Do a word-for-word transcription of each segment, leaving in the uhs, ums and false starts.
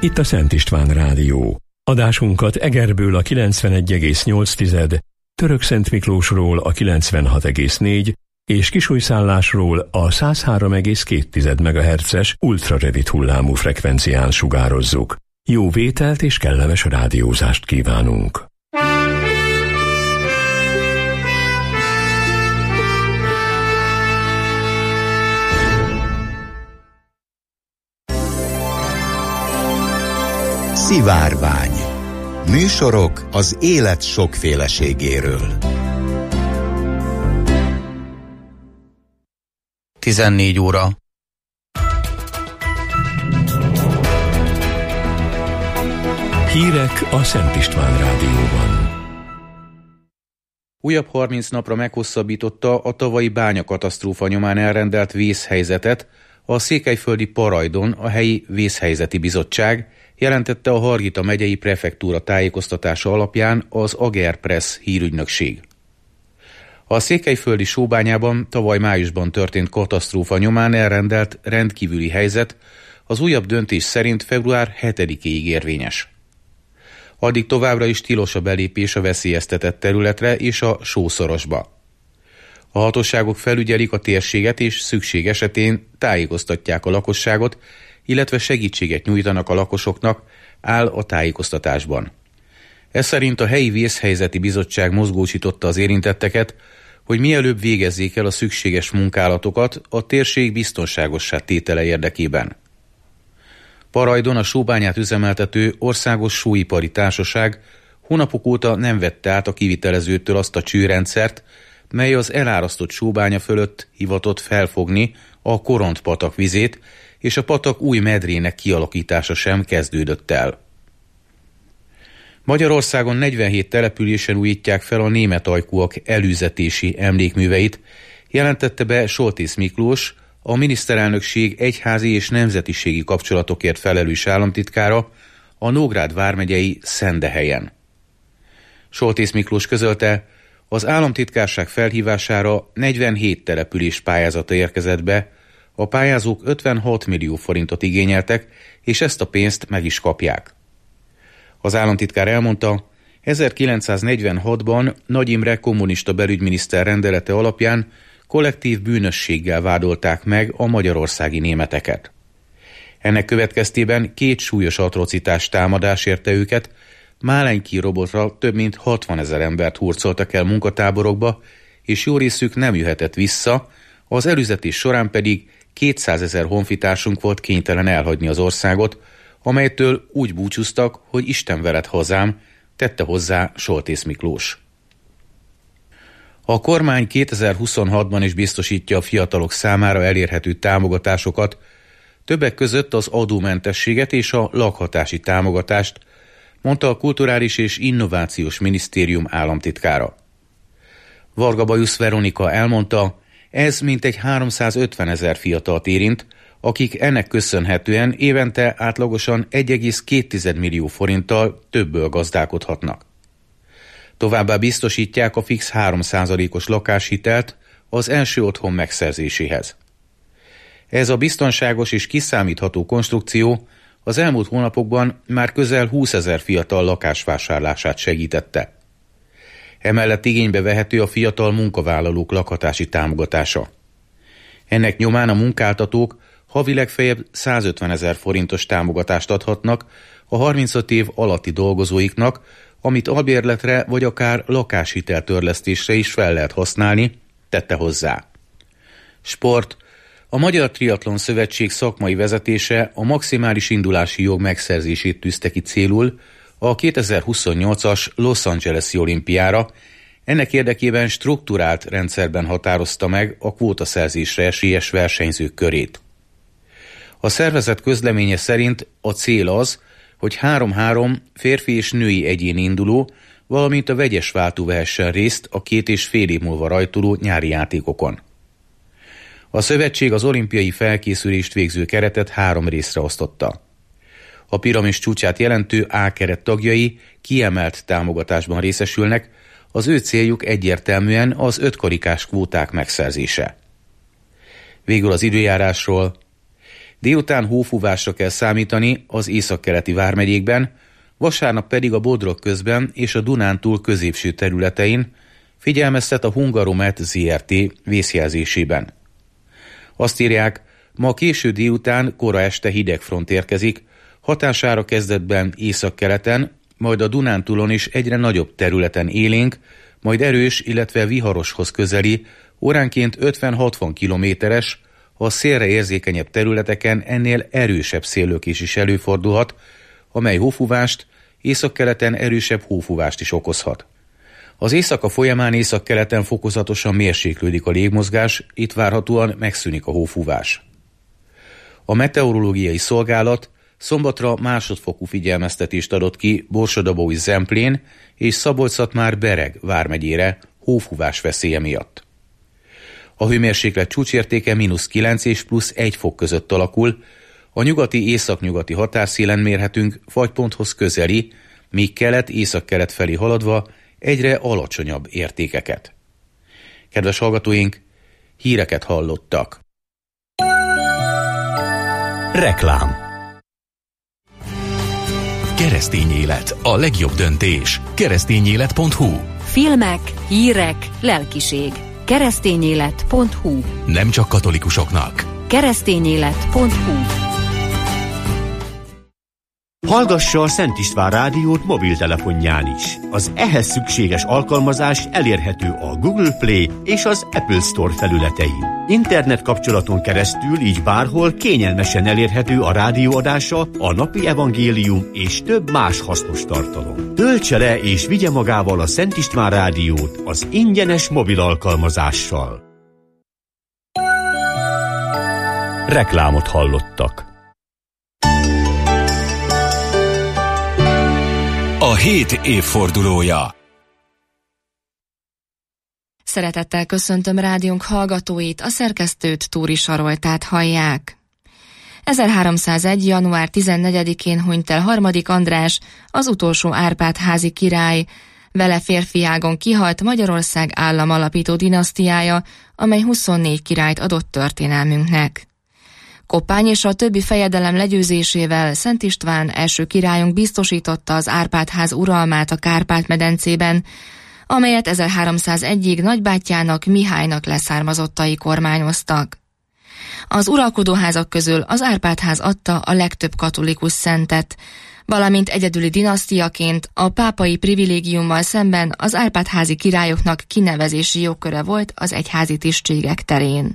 Itt a Szent István Rádió. Adásunkat Egerből a kilencvenegy egész nyolc, Törökszent Miklósról a kilencvenhat egész négy és Kisújszállásról a száz három egész két megahertzes ultrarövid hullámú frekvencián sugározzuk. Jó vételt és kellemes rádiózást kívánunk! Szivárvány. Műsorok az élet sokféleségéről. tizennégy óra. Hírek a Szent István Rádióban. Újabb harminc napra meghosszabbította a tavalyi bányakatasztrófa nyomán elrendelt vészhelyzetet a székelyföldi Parajdon a helyi vészhelyzeti bizottság, jelentette a Hargita megyei prefektúra tájékoztatása alapján az Agerpress hírügynökség. A székelyföldi Sóbányában tavaly májusban történt katasztrófa nyomán elrendelt rendkívüli helyzet az újabb döntés szerint február hetedikéig érvényes. Addig továbbra is tilos a belépés a veszélyeztetett területre és a Sószorosba. A hatóságok felügyelik a térséget és szükség esetén tájékoztatják a lakosságot, illetve segítséget nyújtanak a lakosoknak, áll a tájékoztatásban. Ez szerint a helyi vészhelyzeti bizottság mozgósította az érintetteket, hogy mielőbb végezzék el a szükséges munkálatokat a térség biztonságossá tétele érdekében. Parajdon a sóbányát üzemeltető Országos Sóipari Társaság hónapok óta nem vette át a kivitelezőtől azt a csőrendszert, mely az elárasztott sóbánya fölött hivatott felfogni a Koront-patak vizét, és a patak új medrének kialakítása sem kezdődött el. Magyarországon negyvenhét településen újítják fel a német ajkúak elűzetési emlékműveit, jelentette be Soltész Miklós, a miniszterelnökség egyházi és nemzetiségi kapcsolatokért felelős államtitkára a Nógrád vármegyei Szendehelyen. Soltész Miklós közölte, az államtitkárság felhívására negyvenhét település pályázata érkezett be, a pályázók ötvenhat millió forintot igényeltek, és ezt a pénzt meg is kapják. Az államtitkár elmondta, ezerkilencszáznegyvenhatban Nagy Imre kommunista belügyminiszter rendelete alapján kollektív bűnösséggel vádolták meg a magyarországi németeket. Ennek következtében két súlyos atrocitás támadás érte őket, Málenki robotra több mint hatvanezer embert hurcoltak el munkatáborokba, és jó részük nem jöhetett vissza, az elűzetés során pedig kétszázezer honfitársunk volt kénytelen elhagyni az országot, amelytől úgy búcsúztak, hogy Isten veled hazám, tette hozzá Soltész Miklós. A kormány kétezer-huszonhatban is biztosítja a fiatalok számára elérhető támogatásokat, többek között az adómentességet és a lakhatási támogatást, mondta a Kulturális és Innovációs Minisztérium államtitkára. Varga Bajusz Veronika elmondta, ez mintegy háromszázötvenezer fiatalt érint, akik ennek köszönhetően évente átlagosan egy egész két millió forinttal többből gazdálkodhatnak. Továbbá biztosítják a fix három százalékos lakáshitelt az első otthon megszerzéséhez. Ez a biztonságos és kiszámítható konstrukció az elmúlt hónapokban már közel húszezer fiatal lakásvásárlását segítette. Emellett igénybe vehető a fiatal munkavállalók lakhatási támogatása. Ennek nyomán a munkáltatók havi legfeljebb százötvenezer forintos támogatást adhatnak a harmincöt év alatti dolgozóiknak, amit albérletre vagy akár lakáshiteltörlesztésre is fel lehet használni, tette hozzá. Sport. A Magyar Triatlon Szövetség szakmai vezetése a maximális indulási jog megszerzését tűzte ki célul a kétezer-huszonnyolcas Los Angeles-i olimpiára, ennek érdekében strukturált rendszerben határozta meg a kvótaszerzésre esélyes versenyzők körét. A szervezet közleménye szerint a cél az, hogy három-három férfi és női egyéni induló, valamint a vegyes váltó vehessen részt a két és fél év múlva rajtoló nyári játékokon. A szövetség az olimpiai felkészülést végző keretet három részre osztotta. A piramis csúcsát jelentő A keret tagjai kiemelt támogatásban részesülnek, az ő céljuk egyértelműen az ötkarikás kvóták megszerzése. Végül az időjárásról. Délután hófúvásra kell számítani az északkeleti vármegyékben, vasárnap pedig a Bodrog közben és a Dunántúl középső területein, figyelmeztet a Hungaromet zé er té vészjelzésében. Azt írják, ma késő délután, kora este hidegfront érkezik, hatására kezdetben északkeleten, majd a Dunántúlon is egyre nagyobb területen élénk, majd erős, illetve viharoshoz közeli, óránként ötven-hatvan kilométeres, a szélre érzékenyebb területeken ennél erősebb széllökés is előfordulhat, amely hófúvást, északkeleten erősebb hófúvást is okozhat. Az éjszaka folyamán északkeleten fokozatosan mérséklődik a légmozgás, itt várhatóan megszűnik a hófúvás. A meteorológiai szolgálat szombatra másodfokú figyelmeztetést adott ki Borsod-Abaúj-Zemplén és Szabolcs-Szatmár-Bereg vármegyére hófúvás veszélye miatt. A hőmérséklet csúcsértéke mínusz kilenc és plusz egy fok között alakul, a nyugati északnyugati határszélen mérhetünk fagyponthoz közeli, míg kelet-északkelet felé haladva egyre alacsonyabb értékeket. Kedves hallgatóink, híreket hallottak. Reklám. Keresztény élet, a legjobb döntés. keresztényélet pont hu. Filmek, hírek, lelkiség. keresztényélet pont hu. Nem csak katolikusoknak. keresztényélet pont hu. Hallgassa a Szent István Rádiót mobiltelefonján is. Az ehhez szükséges alkalmazás elérhető a Google Play és az Apple Store felületein. Internet kapcsolaton keresztül így bárhol kényelmesen elérhető a rádióadása, a napi evangélium és több más hasznos tartalom. Töltse le és vigye magával a Szent István Rádiót az ingyenes mobil alkalmazással. Reklámot hallottak. A hét évfordulója. Szeretettel köszöntöm rádiónk hallgatóit, a szerkesztőt, Túri Saroltát hallják. ezerháromszázegy. január tizennegyedikén hunyt el Harmadik András, az utolsó Árpád-házi király. Vele férfiágon kihalt Magyarország államalapító dinasztiája, amely huszonnégy királyt adott történelmünknek. Koppány és a többi fejedelem legyőzésével Szent István első királyunk biztosította az Árpád-ház uralmát a Kárpát-medencében, amelyet ezerháromszázegyig nagybátyjának, Mihálynak leszármazottai kormányoztak. Az uralkodóházak közül az Árpád-ház adta a legtöbb katolikus szentet, valamint egyedüli dinasztiaként a pápai privilégiummal szemben az Árpád-házi királyoknak kinevezési jogköre volt az egyházi tisztségek terén.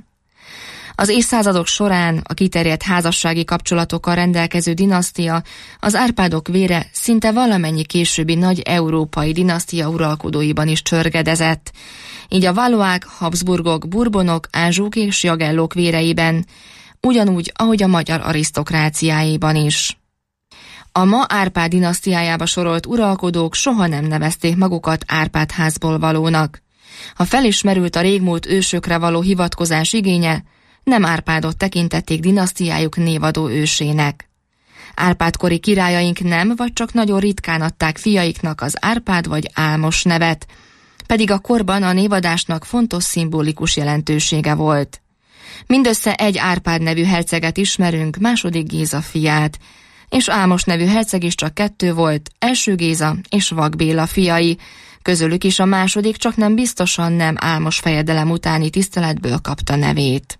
Az évszázadok során a kiterjedt házassági kapcsolatokkal rendelkező dinasztia, az Árpádok vére szinte valamennyi későbbi nagy európai dinasztia uralkodóiban is csörgedezett, így a Valois, Habsburgok, Bourbonok, Anjouk és Jagellók véreiben, ugyanúgy, ahogy a magyar arisztokráciáiban is. A ma Árpád dinasztiájába sorolt uralkodók soha nem nevezték magukat Árpád-házból valónak. Ha felismerült a régmúlt ősökre való hivatkozás igénye, nem Árpádot tekintették dinasztiájuk névadó ősének. Árpád-kori királyaink nem, vagy csak nagyon ritkán adták fiaiknak az Árpád vagy Álmos nevet, pedig a korban a névadásnak fontos szimbolikus jelentősége volt. Mindössze egy Árpád nevű herceget ismerünk, második Géza fiát, és Álmos nevű herceg is csak kettő volt, első Géza és Vak Béla fiai, közülük is a második csak nem biztosan nem Álmos fejedelem utáni tiszteletből kapta nevét.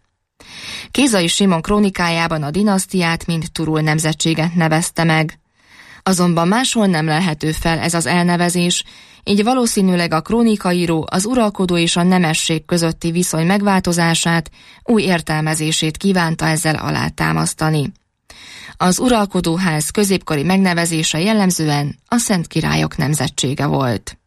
Kézai Simon krónikájában a dinasztiát mint Turul nemzetséget nevezte meg. Azonban máshol nem lelhető fel ez az elnevezés, így valószínűleg a krónikaíró az uralkodó és a nemesség közötti viszony megváltozását, új értelmezését kívánta ezzel alátámasztani. Az uralkodóház középkori megnevezése jellemzően a Szent Királyok nemzetsége volt.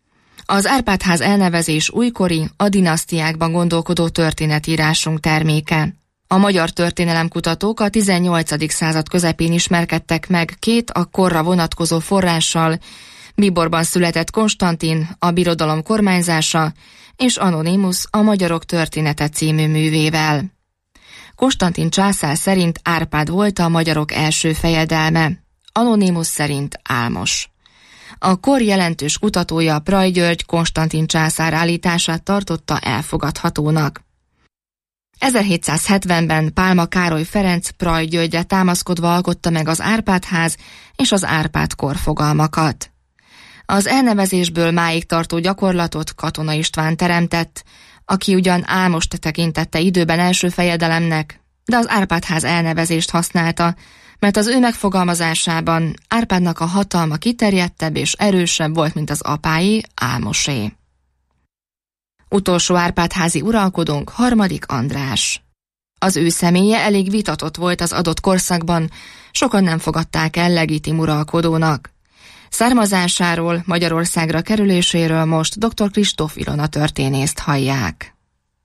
Az Árpád-ház elnevezés újkori, a dinasztiákban gondolkodó történetírásunk terméke. A magyar történelemkutatók a tizennyolcadik század közepén ismerkedtek meg két a korra vonatkozó forrással, Bíborban született Konstantin, a birodalom kormányzása, és Anonymus, a Magyarok története című művével. Konstantin császár szerint Árpád volt a magyarok első fejedelme, Anonymus szerint Álmos. A kor jelentős kutatója, Praj György Konstantin császár állítását tartotta elfogadhatónak. ezerhétszázhetvenben Pálma Károly Ferenc Praj Györgyre támaszkodva alkotta meg az Árpád-ház és az Árpád-kor fogalmakat. Az elnevezésből máig tartó gyakorlatot Katona István teremtett, aki ugyan Álmost tekintette időben első fejedelemnek, de az Árpád-ház elnevezést használta, mert az ő megfogalmazásában Árpádnak a hatalma kiterjedtebb és erősebb volt, mint az apái, Álmosé. Utolsó Árpád-házi uralkodónk Harmadik András. Az ő személye elég vitatott volt az adott korszakban, sokan nem fogadták el legitim uralkodónak. Származásáról, Magyarországra kerüléséről most dr. Kristóf Ilona történészt hallják.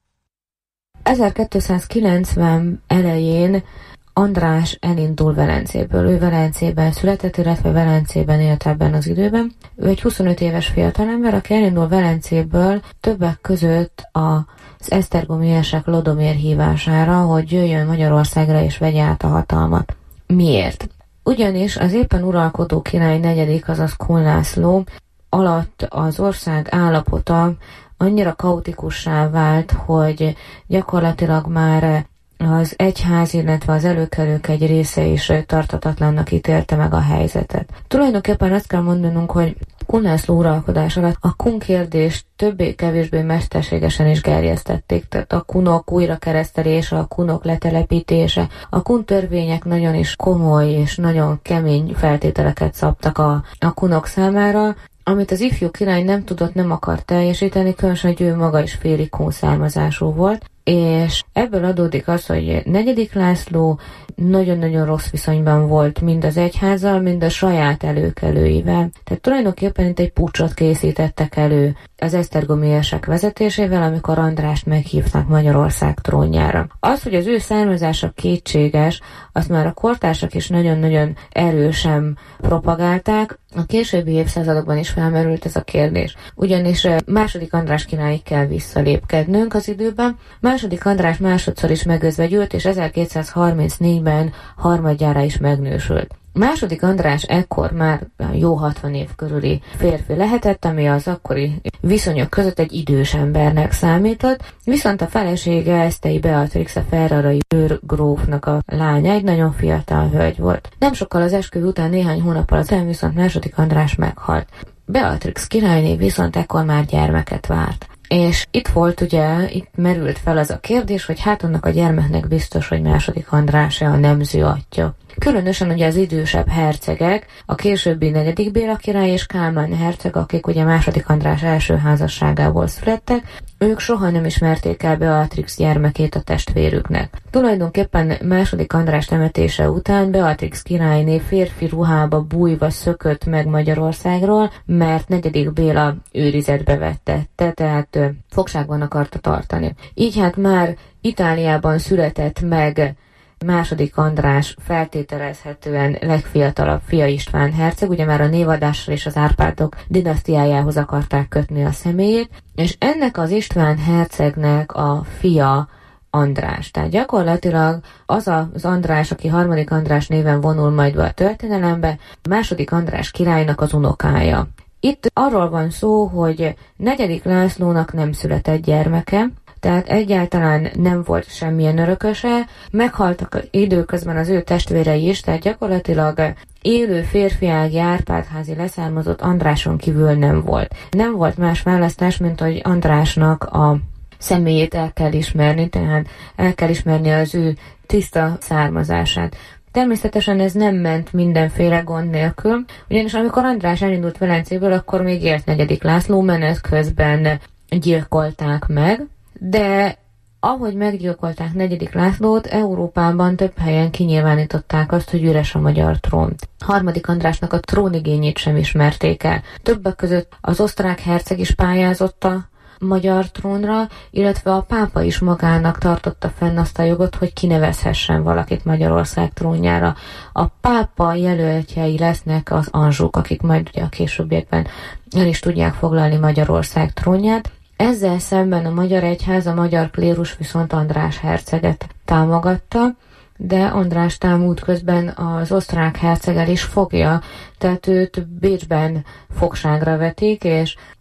ezerkétszázkilencven elején András elindul Velencéből. Ő Velencében született, illetve Velencében élt ebben az időben. Ő egy huszonöt éves fiatalember, aki elindul Velencéből többek között az esztergomiesek Lodomér hívására, hogy jöjjön Magyarországra és vegye át a hatalmat. Miért? Ugyanis az éppen uralkodó király negyedik, azaz Kun László alatt az ország állapota annyira kaotikussá vált, hogy gyakorlatilag már az egyház, illetve az előkelők egy része is tartatatlannak ítélte meg a helyzetet. Tulajdonképpen azt kell mondanunk, hogy Kun László uralkodás alatt a kun kérdést többé-kevésbé mesterségesen is gerjesztették, tehát a kunok újrakeresztelése, a kunok letelepítése, a kun törvények nagyon is komoly és nagyon kemény feltételeket szabtak a, a kunok számára, amit az ifjú király nem tudott, nem akart teljesíteni, különösen, hogy ő maga is félig kun származású volt, és ebből adódik az, hogy negyedik László nagyon-nagyon rossz viszonyban volt mind az egyházzal, mind a saját előkelőivel. Tehát tulajdonképpen itt egy puccsot készítettek elő az esztergomiesek vezetésével, amikor Andrást meghívták Magyarország trónjára. Az, hogy az ő származása kétséges, azt már a kortársak is nagyon-nagyon erősen propagálták. A későbbi évszázadokban is felmerült ez a kérdés. Ugyanis második András királyig kell visszalépkednünk az időben. Második András másodszor is megözvegyült, és ezerkétszázharmincnégyben harmadjára is megnősült. Második András ekkor már jó hatvan év körüli férfi lehetett, ami az akkori viszonyok között egy idős embernek számított, viszont a felesége Esztei Beatrix, a ferrarai őrgrófnak a lánya, egy nagyon fiatal hölgy volt. Nem sokkal az esküvő után, néhány hónappal azután viszont második András meghalt. Beatrix királyné viszont ekkor már gyermeket várt. És itt volt ugye, itt merült fel az a kérdés, hogy hát annak a gyermeknek biztos, hogy második András a nemző atya. Különösen ugye az idősebb hercegek, a későbbi negyedik Béla király és Kálmán herceg, akik ugye második András első házasságából születtek, ők soha nem ismerték el Beatrix gyermekét a testvérüknek. Tulajdonképpen második András temetése után Beatrix királyné férfi ruhába bújva szökött meg Magyarországról, mert negyedik Béla őrizetbe vettette, tehát fogságban akarta tartani. Így hát már Itáliában született meg második András feltételezhetően legfiatalabb fia István herceg, ugye már a névadással és az Árpádok dinasztiájához akarták kötni a személyét, és ennek az István hercegnek a fia András. Tehát gyakorlatilag az az András, aki harmadik András néven vonul majd be a történelembe, második András királynak az unokája. Itt arról van szó, hogy negyedik Lászlónak nem született gyermeke, tehát egyáltalán nem volt semmilyen örököse, meghaltak időközben az ő testvérei is, tehát gyakorlatilag élő férfiági Árpád-házi leszármazott Andráson kívül nem volt. Nem volt más választás, mint hogy Andrásnak a személyét el kell ismerni, tehát el kell ismerni az ő tiszta származását. Természetesen ez nem ment mindenféle gond nélkül, ugyanis amikor András elindult Velencéből, akkor még élt negyedik László, menet közben gyilkolták meg, de ahogy meggyilkolták negyedik Lászlót, Európában több helyen kinyilvánították azt, hogy üres a magyar trón. Harmadik Andrásnak a trónigényét sem ismerték el. Többek között az osztrák herceg is pályázott a magyar trónra, illetve a pápa is magának tartotta fenn azt a jogot, hogy kinevezhessen valakit Magyarország trónjára. A pápa jelöltjei lesznek az Anjouk, akik majd ugye a későbbiekben el is tudják foglalni Magyarország trónját. Ezzel szemben a magyar egyház, a magyar klérus viszont András herceget támogatta, de András támult közben az osztrák herceggel is fogja, tehát őt Bécsben fogságra vetik, és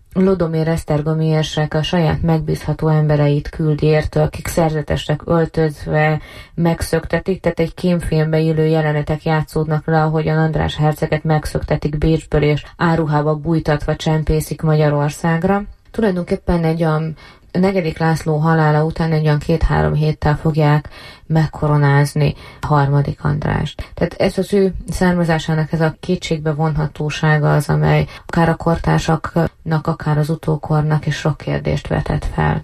Lodomir Esztergomi érsek a saját megbízható embereit küldi érte, akik szerzetesek öltözve megszöktetik, tehát egy kémfilmbe illő jelenetek játszódnak le, ahogyan András herceget megszöktetik Bécsből, és áruhába bújtatva csempészik Magyarországra. Tulajdonképpen egy olyan negyedik László halála után egy olyan két-három héttel fogják megkoronázni harmadik Andrást. Tehát ez az ő származásának ez a kétségbe vonhatósága az, amely akár a kortársaknak, akár az utókornak is sok kérdést vetett fel.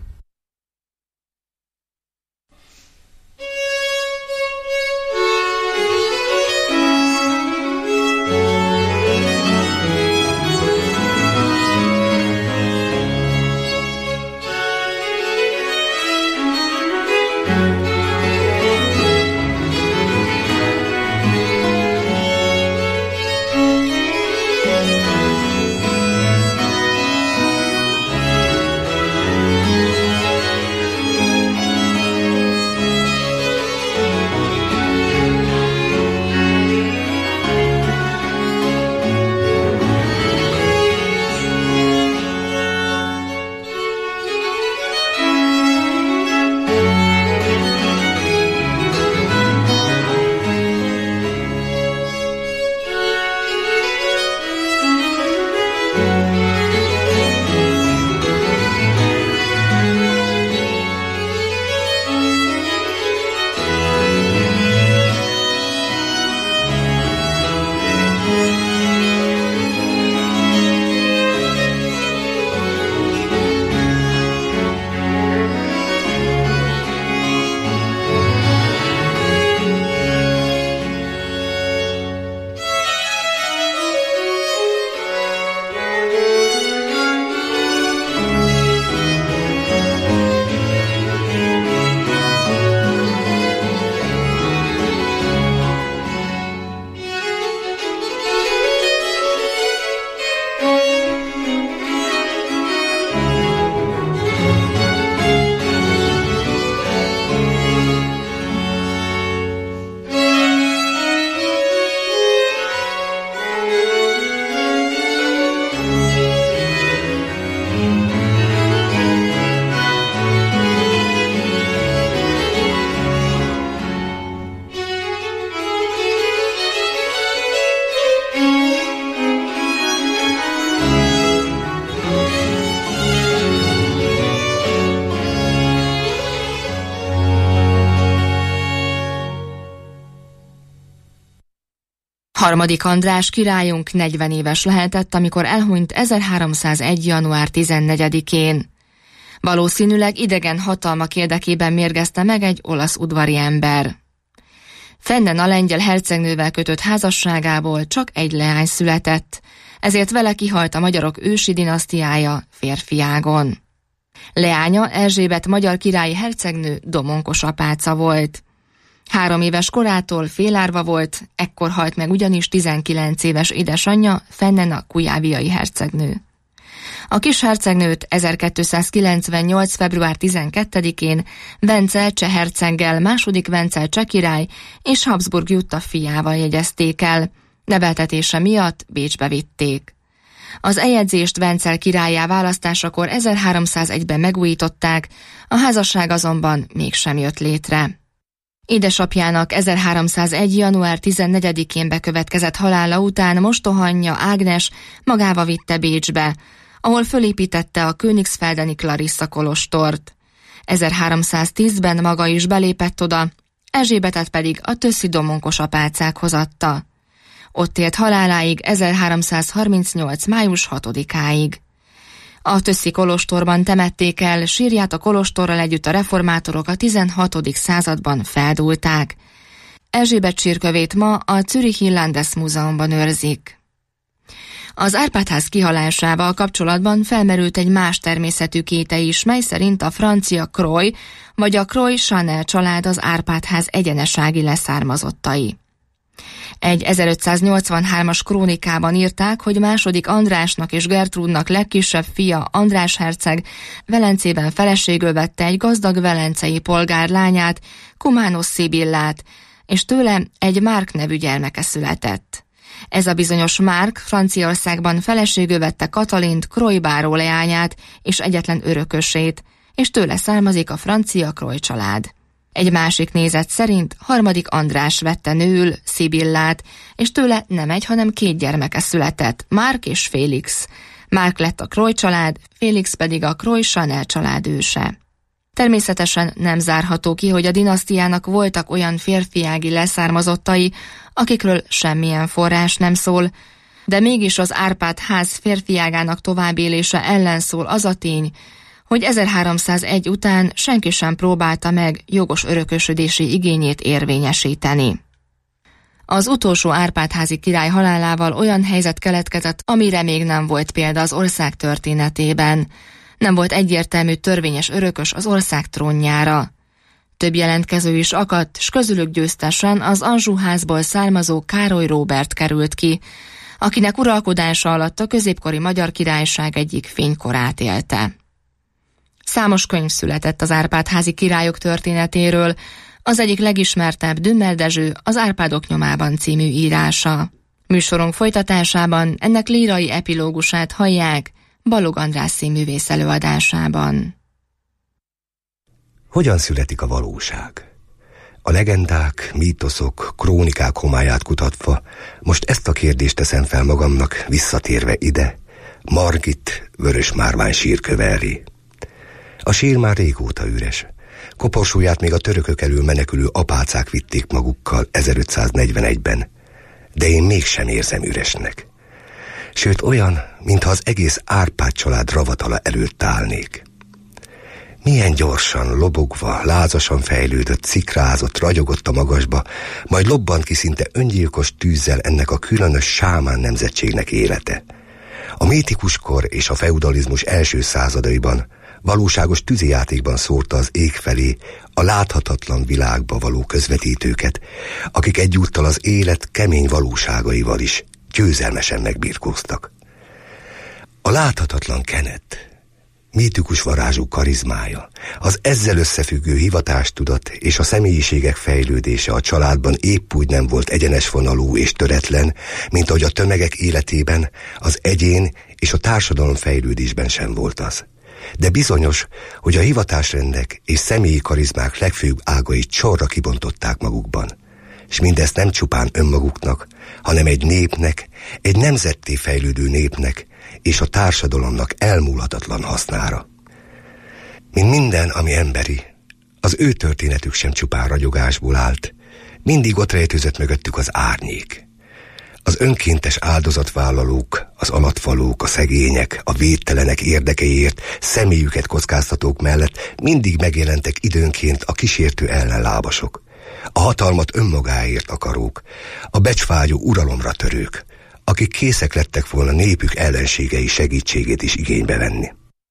Harmadik András királyunk negyven éves lehetett, amikor elhunyt ezerháromszázegy. január tizennegyedikén. Valószínűleg idegen hatalmak érdekében mérgezte meg egy olasz udvari ember. Fennen a lengyel hercegnővel kötött házasságából csak egy leány született, ezért vele kihalt a magyarok ősi dinasztiája férfiágon. Leánya Erzsébet magyar királyi hercegnő domonkos apáca volt. Három éves korától félárva volt, ekkor halt meg ugyanis tizenkilenc éves édesanyja, Fennena kujáviai hercegnő. A kis hercegnőt ezerkétszázkilencvennyolc. február tizenkettedikén Vencel cseh herceggel, második Vencel cseh király és Habsburg Jutta fiával jegyezték el. Neveltetése miatt Bécsbe vitték. Az eljegyzést Vencel királlyá választásakor ezerháromszázegyben megújították, a házasság azonban mégsem jött létre. Édesapjának ezerháromszázegy. január tizennegyedikén bekövetkezett halála után mostohanyja Ágnes magával vitte Bécsbe, ahol fölépítette a Königsfeldeni Clarissa kolostort. ezerháromszáztízben maga is belépett oda, Erzsébetet pedig a tösszi domonkos apácákhoz adta. Ott élt haláláig ezerháromszázharmincnyolc. május hatodikáig. A tösszi kolostorban temették el, sírját a kolostorral együtt a reformátorok a tizenhatodik században feldúlták. Erzsébet sírkövét ma a Zürichi Landesmúzeumban őrzik. Az Árpád-ház kihalásával kapcsolatban felmerült egy más természetű kéte is, mely szerint a francia Croy vagy a Croy-Chanel család az Árpád-ház egyenesági leszármazottai. Egy ezerötszáznyolcvanhármas krónikában írták, hogy második Andrásnak és Gertrúdnak legkisebb fia, András herceg Velencében feleségül vette egy gazdag velencei polgár lányát, Kumános Szibillát, és tőle egy Márk nevű gyermeke született. Ez a bizonyos Márk Franciaországban feleségül vette Katalint, Croy báró leányát és egyetlen örökösét, és tőle származik a francia Croy család. Egy másik nézet szerint harmadik András vette nőül Szibillát, és tőle nem egy, hanem két gyermeke született, Márk és Félix. Márk lett a Croy család, Félix pedig a Croy-Chanel család őse. Természetesen nem zárható ki, hogy a dinasztiának voltak olyan férfiági leszármazottai, akikről semmilyen forrás nem szól, de mégis az Árpád ház férfiágának továbbélése ellen szól az a tény, hogy ezerháromszázegy után senki sem próbálta meg jogos örökösödési igényét érvényesíteni. Az utolsó Árpád-házi király halálával olyan helyzet keletkezett, amire még nem volt példa az ország történetében. Nem volt egyértelmű törvényes örökös az ország trónjára. Több jelentkező is akadt, s közülük győztesen az Anjou-házból származó Károly Róbert került ki, akinek uralkodása alatt a középkori Magyar Királyság egyik fénykorát élte. Számos könyv született az Árpád-házi királyok történetéről, az egyik legismertebb Dümmel Dezső az Árpádok nyomában című írása. Műsorunk folytatásában ennek lírai epilógusát hallják Balog András színművész előadásában. Hogyan születik a valóság? A legendák, mítoszok, krónikák homályát kutatva, most ezt a kérdést teszem fel magamnak, visszatérve ide, Margit vörösmárvány sírköve elé. A sír már régóta üres. Koporsóját még a törökök elől menekülő apácák vitték magukkal ezerötszáznegyvenegyben, de én mégsem érzem üresnek. Sőt olyan, mintha az egész Árpád család ravatala előtt állnék. Milyen gyorsan, lobogva, lázasan fejlődött, szikrázott, ragyogott a magasba, majd lobbant ki szinte öngyilkos tűzzel ennek a különös sámán nemzetségnek élete. A mítikus kor és a feudalizmus első századaiban valóságos tűzijátékban szórta az ég felé a láthatatlan világba való közvetítőket, akik egyúttal az élet kemény valóságaival is győzelmesen megbirkóztak. A láthatatlan kenet, mítikus varázsú karizmája, az ezzel összefüggő hivatástudat és a személyiségek fejlődése a családban épp úgy nem volt egyenes vonalú és töretlen, mint ahogy a tömegek életében, az egyén és a társadalom fejlődésben sem volt az. De bizonyos, hogy a hivatásrendek és személyi karizmák legfőbb ágait sorra kibontották magukban. És mindezt nem csupán önmaguknak, hanem egy népnek, egy nemzetté fejlődő népnek és a társadalomnak elmúlhatatlan hasznára. Mint minden, ami emberi, az ő történetük sem csupán ragyogásból állt, mindig ott rejtőzött mögöttük az árnyék. Az önkéntes áldozatvállalók, az alatvalók, a szegények, a védtelenek érdekeiért személyüket kockáztatók mellett mindig megjelentek időnként a kísértő ellenlábasok, a hatalmat önmagáért akarók, a becsvágyó uralomra törők, akik készek lettek volna népük ellenségei segítségét is igénybe venni.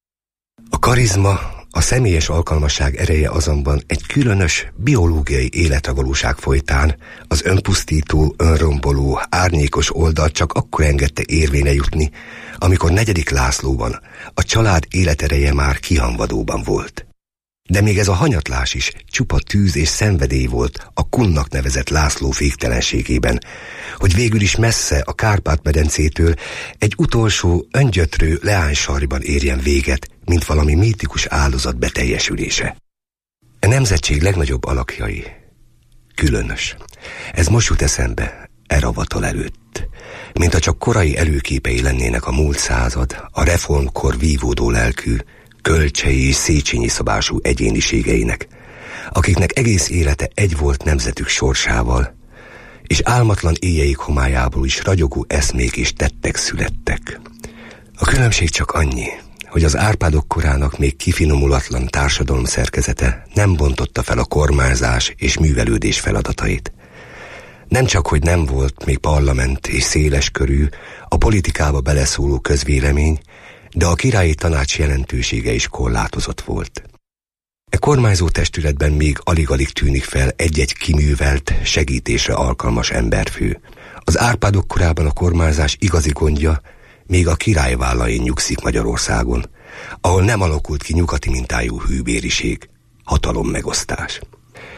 A karizma, a személyes alkalmasság ereje azonban egy különös biológiai életrevalóság folytán az önpusztító, önromboló, árnyékos oldal csak akkor engedte érvényre jutni, amikor negyedik Lászlóban a család életereje már kihanvadóban volt. De még ez a hanyatlás is csupa tűz és szenvedély volt a Kunnak nevezett László féktelenségében, hogy végül is messze a Kárpát-medencétől egy utolsó öngyötrő leánysarjban érjen véget, mint valami mítikus áldozat beteljesülése. A nemzetség legnagyobb alakjai. Különös. Ez most jut eszembe, e ravatal előtt. Mint a csak korai előképei lennének a múlt század, a reformkor vívódó lelkű, Kölcsei és Széchenyi szabású egyéniségeinek, akiknek egész élete egy volt nemzetük sorsával, és álmatlan éjjeik homályából is ragyogó eszmék és tettek születtek. A különbség csak annyi, hogy az Árpádok korának még kifinomulatlan társadalom szerkezete nem bontotta fel a kormányzás és művelődés feladatait. Nem csak, hogy nem volt még parlament és széles körű, a politikába beleszóló közvélemény, de a királyi tanács jelentősége is korlátozott volt. E kormányzó testületben még alig-alig tűnik fel egy-egy kiművelt, segítésre alkalmas emberfő. Az Árpádok korában a kormányzás igazi gondja még a király vállain nyugszik Magyarországon, ahol nem alakult ki nyugati mintájú hűbériség, hatalommegosztás.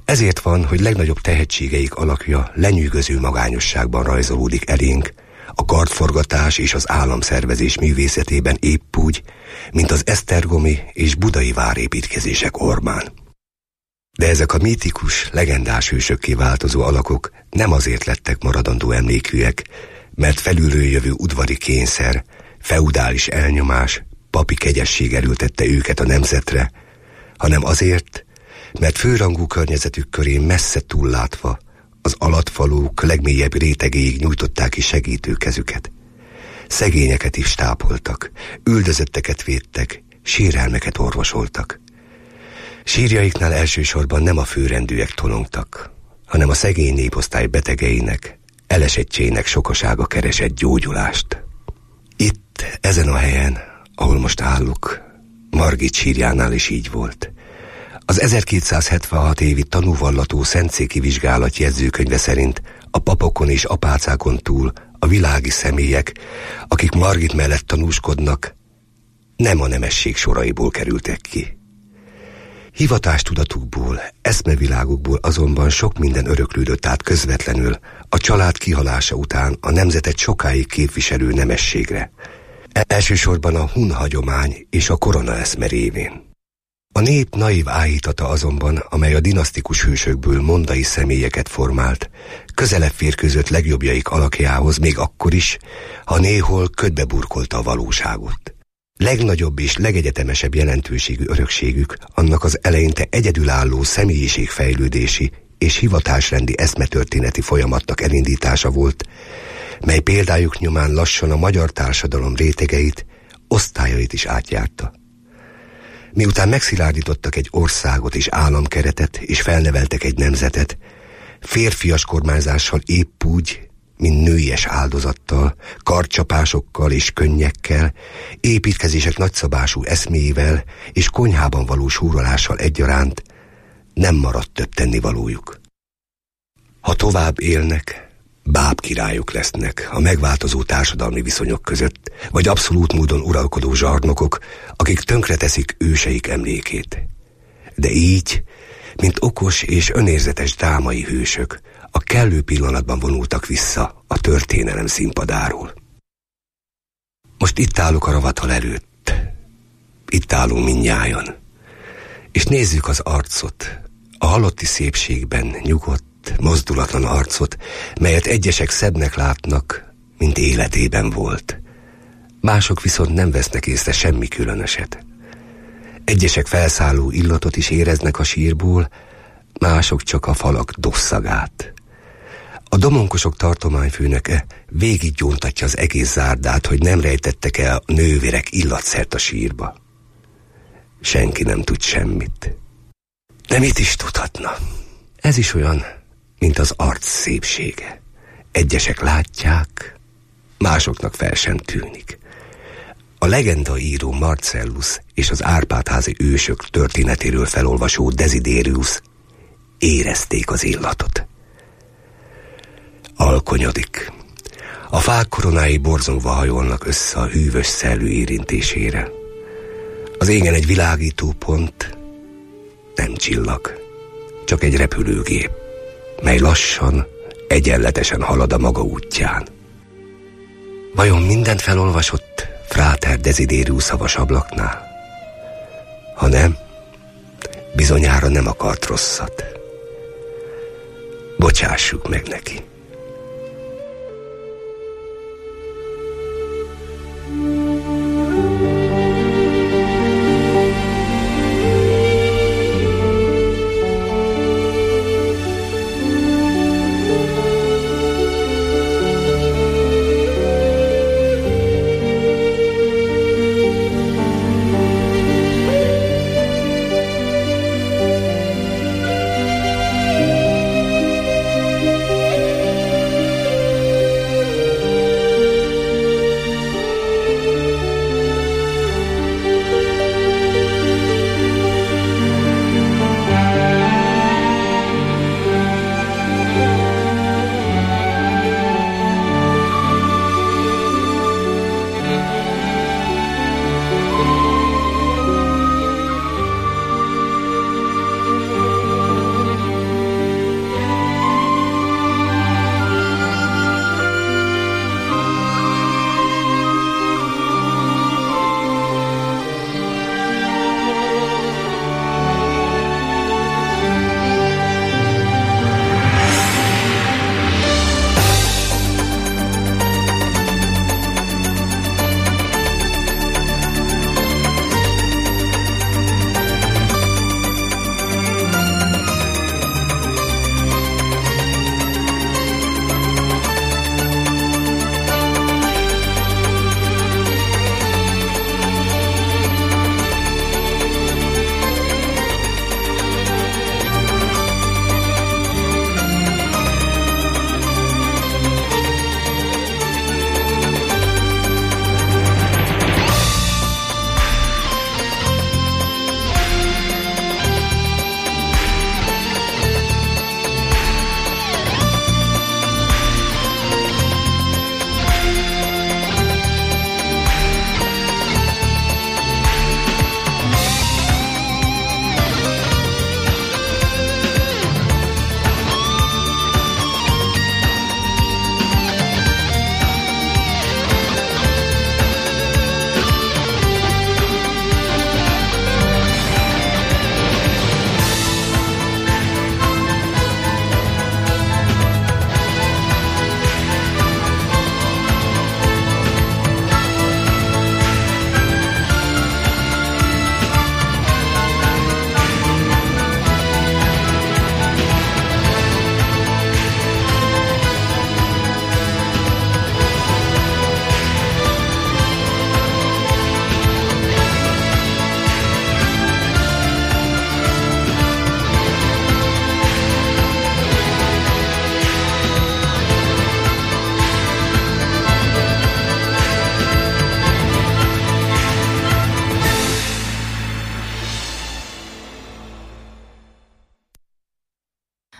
Ezért van, hogy legnagyobb tehetségeik alakja lenyűgöző magányosságban rajzolódik elénk, a kardforgatás és az államszervezés művészetében épp úgy, mint az esztergomi és budai várépítkezések ormán. De ezek a mítikus, legendás hősökké változó alakok nem azért lettek maradandó emlékűek, mert felülről jövő udvari kényszer, feudális elnyomás, papi kegyesség erőltette őket a nemzetre, hanem azért, mert főrangú környezetük körén messze túllátva az alattvalók legmélyebb rétegéig nyújtották ki segítő kezüket. Szegényeket is tápoltak, üldözötteket védtek, sérelmeket orvosoltak. Sírjaiknál elsősorban nem a főrendűek tolongtak, hanem a szegény néposztály betegeinek, elesettjeinek sokasága keresett gyógyulást. Itt, ezen a helyen, ahol most állok, Margit sírjánál is így volt. Az ezerkétszázhetvenhat évi tanúvallató szentszéki vizsgálat jegyzőkönyve szerint a papokon és apácákon túl a világi személyek, akik Margit mellett tanúskodnak, nem a nemesség soraiból kerültek ki. Hivatástudatukból, eszmevilágukból azonban sok minden öröklődött át közvetlenül a család kihalása után a nemzetet sokáig képviselő nemességre. Elsősorban a hun hagyomány és a korona eszme révén. A nép naív áhítata azonban, amely a dinasztikus hősökből mondai személyeket formált, közelebb férkőzött legjobbjaik alakjához még akkor is, ha néhol ködbe burkolta a valóságot. Legnagyobb és legegyetemesebb jelentőségű örökségük annak az eleinte egyedülálló személyiségfejlődési és hivatásrendi eszmetörténeti folyamatnak elindítása volt, mely példájuk nyomán lassan a magyar társadalom rétegeit, osztályait is átjárta. Miután megszilárdítottak egy országot és államkeretet, és felneveltek egy nemzetet, férfias kormányzással épp úgy, mint nőies áldozattal, kardcsapásokkal és könnyekkel, építkezések nagyszabású eszméivel és konyhában való súrolással egyaránt nem maradt több tennivalójuk. Ha tovább élnek, bábkirályok lesznek a megváltozó társadalmi viszonyok között, vagy abszolút módon uralkodó zsarnokok, akik tönkreteszik őseik emlékét. De így, mint okos és önérzetes drámai hősök, a kellő pillanatban vonultak vissza a történelem színpadáról. Most itt állok a ravatal előtt. Itt állunk mindnyájan. És nézzük az arcot, a halotti szépségben nyugodt, mozdulatlan arcot, melyet egyesek szebbnek látnak, mint életében volt. Mások viszont nem vesznek észre semmi különöset. Egyesek felszálló illatot is éreznek a sírból, mások csak a falak dosszagát. A domonkosok tartományfőnöke végig gyóntatja az egész zárdát, hogy nem rejtettek el a nővérek illatszert a sírba. Senki nem tud semmit. De mit is tudhatna? Ez is olyan, mint az arc szépsége. Egyesek látják, másoknak fel sem tűnik. A legendaíró Marcellus és az Árpád-házi ősök történetéről felolvasó Desiderius érezték az illatot. Alkonyodik. A fák koronái borzongva hajolnak össze a hűvös szellő érintésére. Az égen egy világító pont, nem csillag, csak egy repülőgép, mely lassan, egyenletesen halad a maga útján. Vajon mindent felolvasott Fráter Desiderius a vasablaknál? Ha nem, bizonyára nem akart rosszat. Bocsássuk meg neki.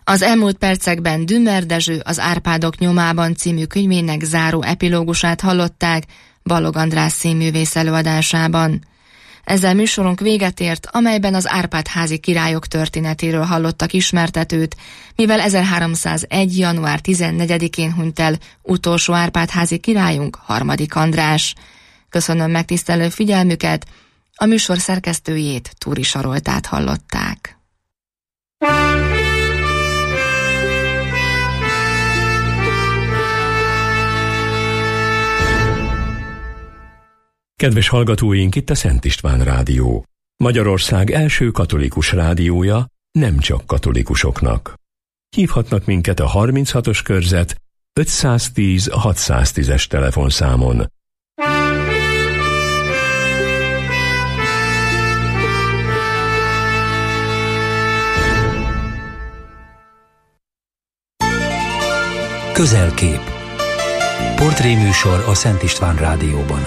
Az elmúlt percekben Dümmer Dezső az Árpádok nyomában című könyvének záró epilógusát hallották Balog András színművész előadásában. Ezzel műsorunk véget ért, amelyben az Árpád-házi királyok történetéről hallottak ismertetőt, mivel ezerháromszázegy. január tizennegyedikén hunyt el utolsó Árpád-házi királyunk, Harmadik András. Köszönöm megtisztelő figyelmüket, a műsor szerkesztőjét, Túri Saroltát hallották. Kedves hallgatóink, itt a Szent István Rádió. Magyarország első katolikus rádiója, nem csak katolikusoknak. Hívhatnak minket a harminchatos körzet ötszáztíz hatszáztízes telefonszámon. Közelkép. Portréműsor a Szent István Rádióban.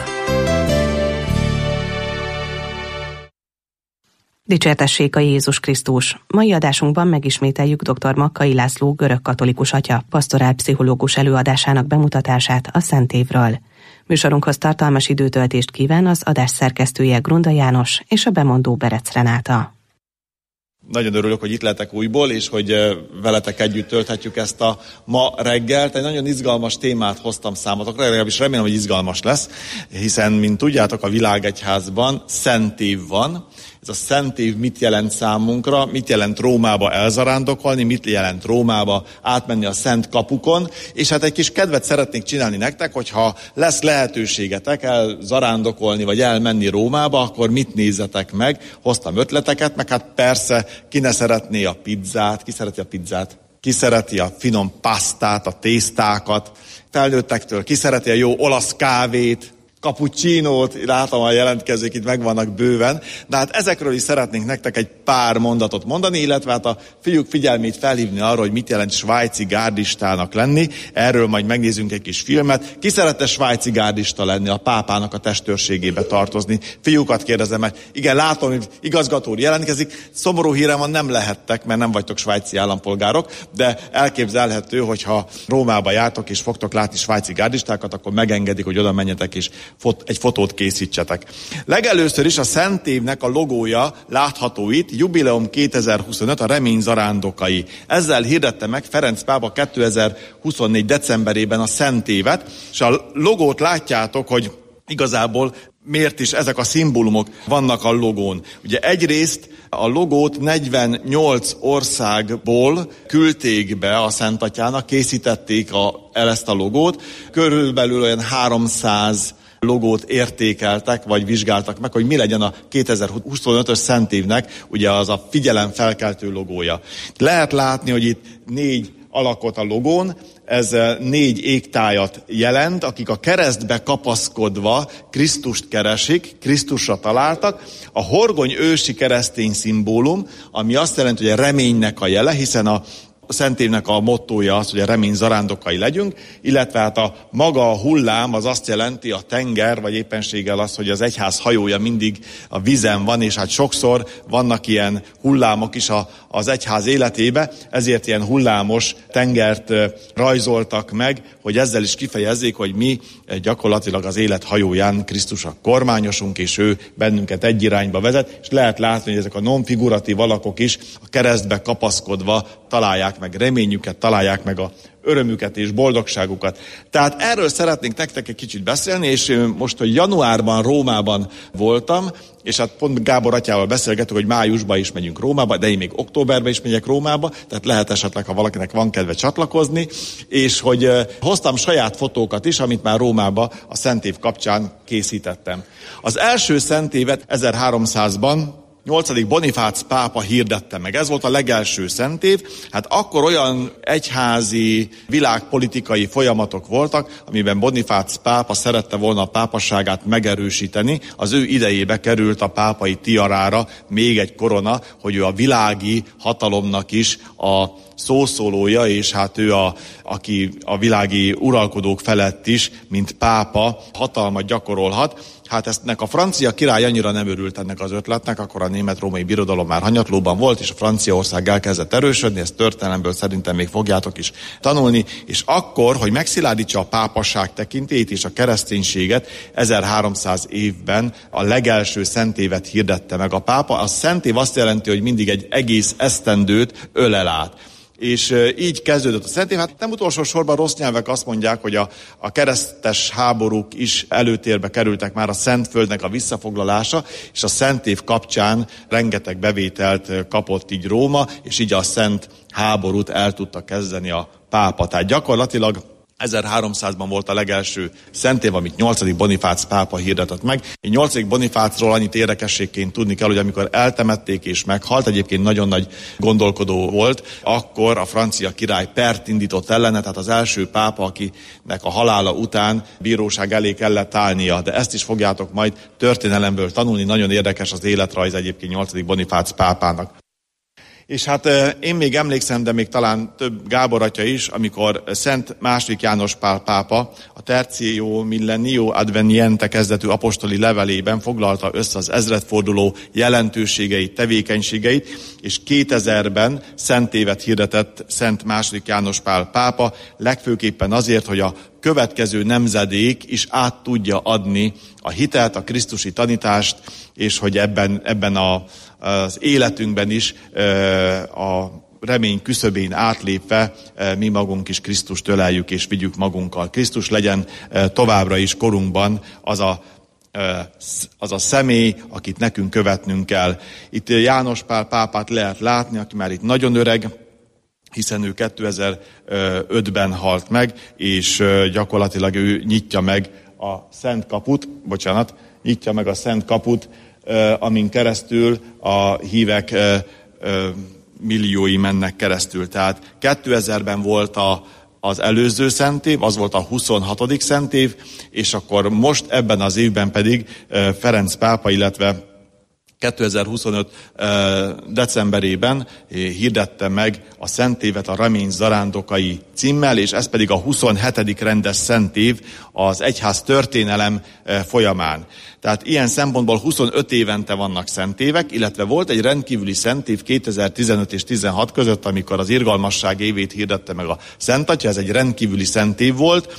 Dicsértessék a Jézus Krisztus! Mai adásunkban megismételjük dr. Makkai László görögkatolikus atya pasztorálpszichológus előadásának bemutatását a Szent Évről. Műsorunkhoz tartalmas időtöltést kíván az adás szerkesztője Grunda János és a bemondó Berec Renáta. Nagyon örülök, hogy itt lehetek újból, és hogy veletek együtt tölthetjük ezt a ma reggelt. Egy nagyon izgalmas témát hoztam számotokra, legalábbis remélem, hogy izgalmas lesz, hiszen, mint tudjátok, a világegyházban Szent Év van. Ez a Szent Év mit jelent számunkra, mit jelent Rómába elzarándokolni, mit jelent Rómába átmenni a Szent Kapukon, és hát egy kis kedvet szeretnék csinálni nektek, hogyha lesz lehetőségetek elzarándokolni, vagy elmenni Rómába, akkor mit nézzetek meg? Hoztam ötleteket, meg hát persze ki ne szeretné a pizzát, ki szereti a pizzát, ki szereti a finom pasztát, a tésztákat, felnőttektől ki szereti a jó olasz kávét, cappuccinót, látom a jelentkezők itt megvannak bőven, de hát ezekről is szeretnénk nektek egy pár mondatot mondani, illetve hát a fiúk figyelmét felhívni arra, hogy mit jelent svájci gárdistának lenni. Erről majd megnézzünk egy kis filmet. Ki szeretne svájci gárdista lenni, a pápának a testőrségébe tartozni? Fiúkat kérdezem meg. Igen, látom, hogy igazgató úr jelentkezik. Szomorú hírem van, nem lehettek, mert nem vagytok svájci állampolgárok, de elképzelhető, hogyha Rómába jártok és fogtok látni svájci gárdistákat, akkor megengedik, hogy oda menjetek és egy fotót készítsetek. Legelőször is a Szent Évnek a logója látható itt, Jubileum kétezer-huszonöt, a remény zarándokai. Ezzel hirdette meg Ferenc pápa kétezer-huszonnégy. decemberében a Szent Évet, és a logót látjátok, hogy igazából miért is ezek a szimbólumok vannak a logón. Ugye egyrészt a logót negyvennyolc országból küldték be a Szent Atyának, készítették a, el ezt a logót, körülbelül olyan háromszáz logót értékeltek, vagy vizsgáltak meg, hogy mi legyen a kétezer-huszonötös Szent Évnek, ugye az a figyelemfelkeltő logója. Lehet látni, hogy itt négy alakot a logón, ez négy égtájat jelent, akik a keresztbe kapaszkodva Krisztust keresik, Krisztusra találtak. A horgony ősi keresztény szimbólum, ami azt jelenti, hogy a reménynek a jele, hiszen a A Szent Évnek a mottója az, hogy a remény zarándokai legyünk, illetve hát a maga a hullám az azt jelenti, a tenger, vagy éppenséggel az, hogy az egyház hajója mindig a vízen van, és hát sokszor vannak ilyen hullámok is a, az egyház életébe, ezért ilyen hullámos tengert rajzoltak meg, hogy ezzel is kifejezzék, hogy mi gyakorlatilag az élet hajóján Krisztus a kormányosunk, és ő bennünket egy irányba vezet, és lehet látni, hogy ezek a non-figuratív alakok is a keresztbe kapaszkodva találják meg reményüket, találják meg a örömüket és boldogságukat. Tehát erről szeretnénk nektek egy kicsit beszélni, és most, hogy januárban Rómában voltam, és hát pont Gábor atyával beszélgetünk, hogy májusban is megyünk Rómába, de én még októberben is megyek Rómába, tehát lehet esetleg, ha valakinek van kedve csatlakozni, és hogy hoztam saját fotókat is, amit már Rómába a Szent Év kapcsán készítettem. Az első Szent Évet ezerháromszázban nyolcadik Bonifác pápa hirdette meg. Ez volt a legelső Szent Év. Hát akkor olyan egyházi, világpolitikai folyamatok voltak, amiben Bonifác pápa szerette volna a pápasságát megerősíteni. Az ő idejébe került a pápai tiarára még egy korona, hogy ő a világi hatalomnak is a szószólója, és hát ő, a, aki a világi uralkodók felett is, mint pápa hatalmat gyakorolhat. Hát eztnek a francia király annyira nem örült ennek az ötletnek, akkor a német-római birodalom már hanyatlóban volt, és a Franciaország elkezdett erősödni, ezt történelemből szerintem még fogjátok is tanulni, és akkor, hogy megszilárdítsa a pápasság tekintélyét és a kereszténységet, ezerháromszáz évben a legelső szentévet hirdette meg a pápa. A szentév azt jelenti, hogy mindig egy egész esztendőt ölel át. És így kezdődött a szentév. Hát nem utolsó sorban rossz nyelvek azt mondják, hogy a, a keresztes háborúk is előtérbe kerültek már, a Szentföldnek a visszafoglalása, és a szentév kapcsán rengeteg bevételt kapott így Róma, és így a szent háborút el tudta kezdeni a pápa. Tehát gyakorlatilag ezerháromszázban volt a legelső szentév, amit nyolcadik Bonifác pápa hirdetett meg. nyolcadik Bonifácról annyit érdekességként tudni kell, hogy amikor eltemették és meghalt, egyébként nagyon nagy gondolkodó volt, akkor a francia király pert indított ellene, tehát az első pápa, akinek a halála után bíróság elé kellett állnia. De ezt is fogjátok majd történelemből tanulni, nagyon érdekes az életrajz egyébként nyolcadik Bonifác pápának. És hát én még emlékszem, de még talán több Gábor atya is, amikor Szent második János Pál pápa a Tertio Millennio Adveniente kezdetű apostoli levelében foglalta össze az ezredforduló jelentőségeit, tevékenységeit, és kétezerben szentévet hirdetett Szent második János Pál pápa, legfőképpen azért, hogy a következő nemzedék is át tudja adni a hitelt, a krisztusi tanítást, és hogy ebben, ebben a az életünkben is a remény küszöbén átlépve mi magunk is Krisztust öleljük és vigyük magunkkal. Krisztus legyen továbbra is korunkban az a, az a személy, akit nekünk követnünk kell. Itt János Pál pápát lehet látni, aki már itt nagyon öreg, hiszen ő kétezer-ötben halt meg, és gyakorlatilag ő nyitja meg a Szent Kaput, bocsánat, nyitja meg a Szent Kaput, amin keresztül a hívek milliói mennek keresztül. Tehát kétezerben volt a, az előző szentév, az volt a huszonhatodik szentév, és akkor most ebben az évben pedig Ferenc pápa, illetve kétezer-huszonöt decemberében hirdette meg a szentévet a Remény zarándokai címmel, és ez pedig a huszonhetedik rendes szentév az egyház történelem folyamán. Tehát ilyen szempontból huszonöt évente vannak szentévek, illetve volt egy rendkívüli szentév kétezer-tizenöt és tizenhat között, amikor az irgalmasság évét hirdette meg a Szent Atya, ez egy rendkívüli szentév volt,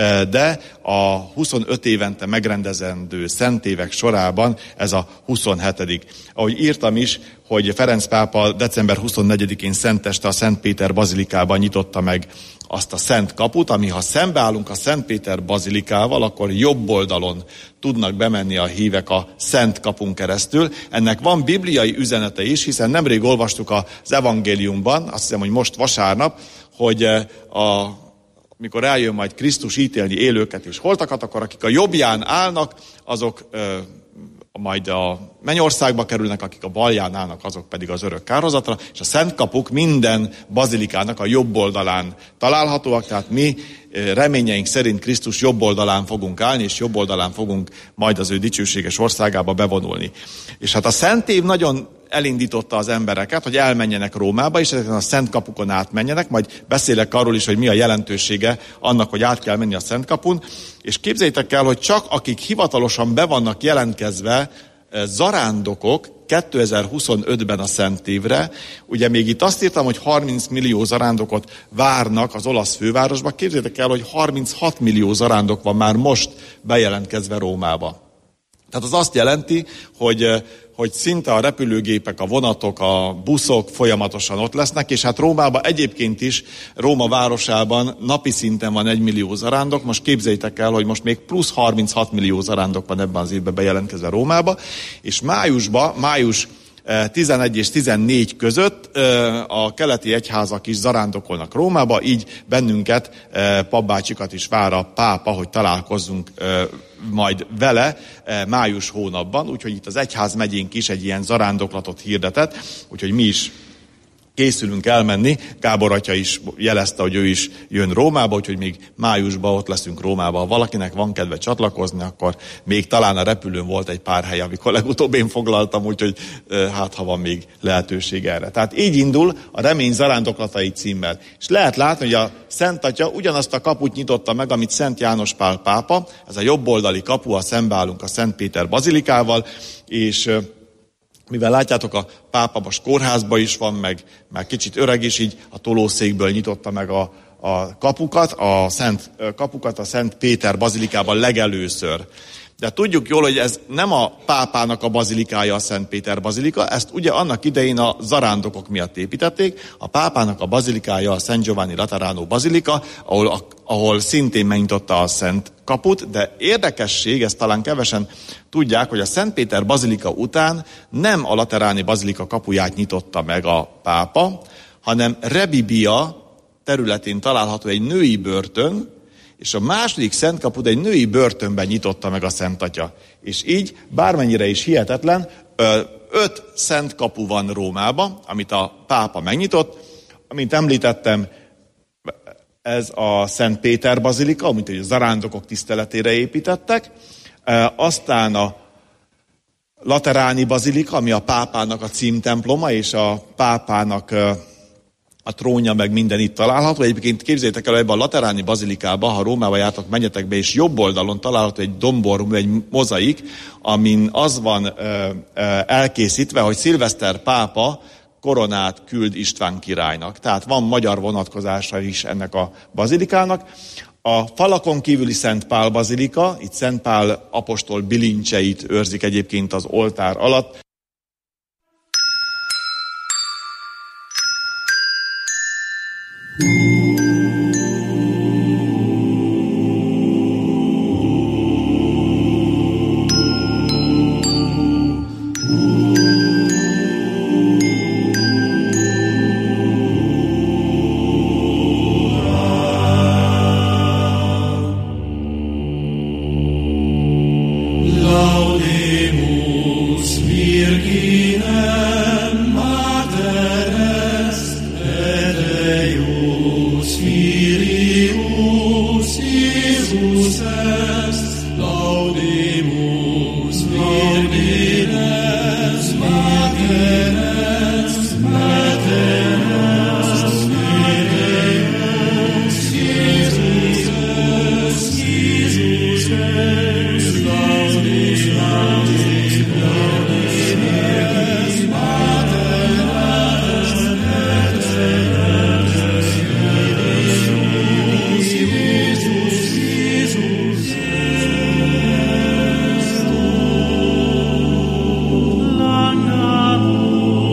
de a huszonöt évente megrendezendő szentévek sorában ez a huszonhetedik. Ahogy írtam is, hogy Ferenc pápa december huszonnegyedikén szenteste a Szent Péter bazilikában nyitotta meg azt a Szent Kaput, ami ha szembeállunk a Szent Péter bazilikával, akkor jobb oldalon tudnak bemenni a hívek a Szent Kapun keresztül. Ennek van bibliai üzenete is, hiszen nemrég olvastuk az evangéliumban, azt hiszem, hogy most vasárnap, hogy a, mikor eljön majd Krisztus ítélni élőket és holtakat, akkor akik a jobbján állnak, azok ö, majd a mennyországba kerülnek, akik a balján állnak, azok pedig az örök kárhozatra, és a Szent Kapuk minden bazilikának a jobb oldalán találhatóak, tehát mi reményeink szerint Krisztus jobb oldalán fogunk állni, és jobb oldalán fogunk majd az ő dicsőséges országába bevonulni. És hát a szentév nagyon elindította az embereket, hogy elmenjenek Rómába, és ezeken a Szent Kapukon átmenjenek, majd beszélek arról is, hogy mi a jelentősége annak, hogy át kell menni a Szent Kapun, és képzeljétek el, hogy csak akik hivatalosan be vannak jelentkezve, zarándokok kétezer-huszonötben a szentévre, ugye még itt azt írtam, hogy harminc millió zarándokot várnak az olasz fővárosba, képzeljétek el, hogy harminchat millió zarándok van már most bejelentkezve Rómába. Tehát az azt jelenti, hogy hogy szinte a repülőgépek, a vonatok, a buszok folyamatosan ott lesznek, és hát Rómában egyébként is, Róma városában napi szinten van egy millió zarándok, most képzeljétek el, hogy most még plusz harminchat millió zarándok van ebben az évben bejelentkezve Rómába, és májusban, május tizenegy és tizennégy között a keleti egyházak is zarándokolnak Rómába, így bennünket, papbácsikat is vár a pápa, hogy találkozzunk majd vele május hónapban, úgyhogy itt az egyházmegyénk is egy ilyen zarándoklatot hirdetett, úgyhogy mi is készülünk elmenni. Gábor atya is jelezte, hogy ő is jön Rómába, úgyhogy még májusban ott leszünk Rómába. Ha valakinek van kedve csatlakozni, akkor még talán a repülőn volt egy pár hely, amikor legutóbb én foglaltam, úgyhogy hát ha van még lehetőség erre. Tehát így indul a Remény zarándoklatai címmel. És lehet látni, hogy a Szent Atya ugyanazt a kaput nyitotta meg, amit Szent János Pál pápa, ez a jobboldali kapu, a szembeállunk a Szent Péter bazilikával, és mivel látjátok, a pápa most kórházba is van, meg, meg kicsit öreg is, így a tolószékből nyitotta meg a, a kapukat, a Szent kapukat a Szent Péter bazilikában legelőször. De tudjuk jól, hogy ez nem a pápának a bazilikája, a Szent Péter bazilika, ezt ugye annak idején a zarándokok miatt építették. A pápának a bazilikája a Szent Giovanni Laterano bazilika, ahol, ahol szintén megnyitotta a Szent kaput, de érdekesség, ezt talán kevesen tudják, hogy a Szent Péter bazilika után nem a Lateráni bazilika kapuját nyitotta meg a pápa, hanem Rebibbia területén található egy női börtön, és a második Szent kaput egy női börtönben nyitotta meg a Szent Atya. És így, bármennyire is hihetetlen, öt Szent kapu van Rómában, amit a pápa megnyitott. Amint említettem, ez a Szent Péter bazilika, amit a zarándokok tiszteletére építettek. Aztán a Lateráni bazilika, ami a pápának a címtemploma, és a pápának a trónja, meg minden itt található. Egyébként képzeljétek el, ebben a Lateráni bazilikába, ha Rómába jártok, menjetek be, és jobb oldalon található egy domború, egy mozaik, amin az van ö, ö, elkészítve, hogy Szilveszter pápa koronát küld István királynak. Tehát van magyar vonatkozása is ennek a bazilikának. A falakon kívüli Szent Pál bazilika, itt Szent Pál apostol bilincseit őrzik egyébként az oltár alatt. Lang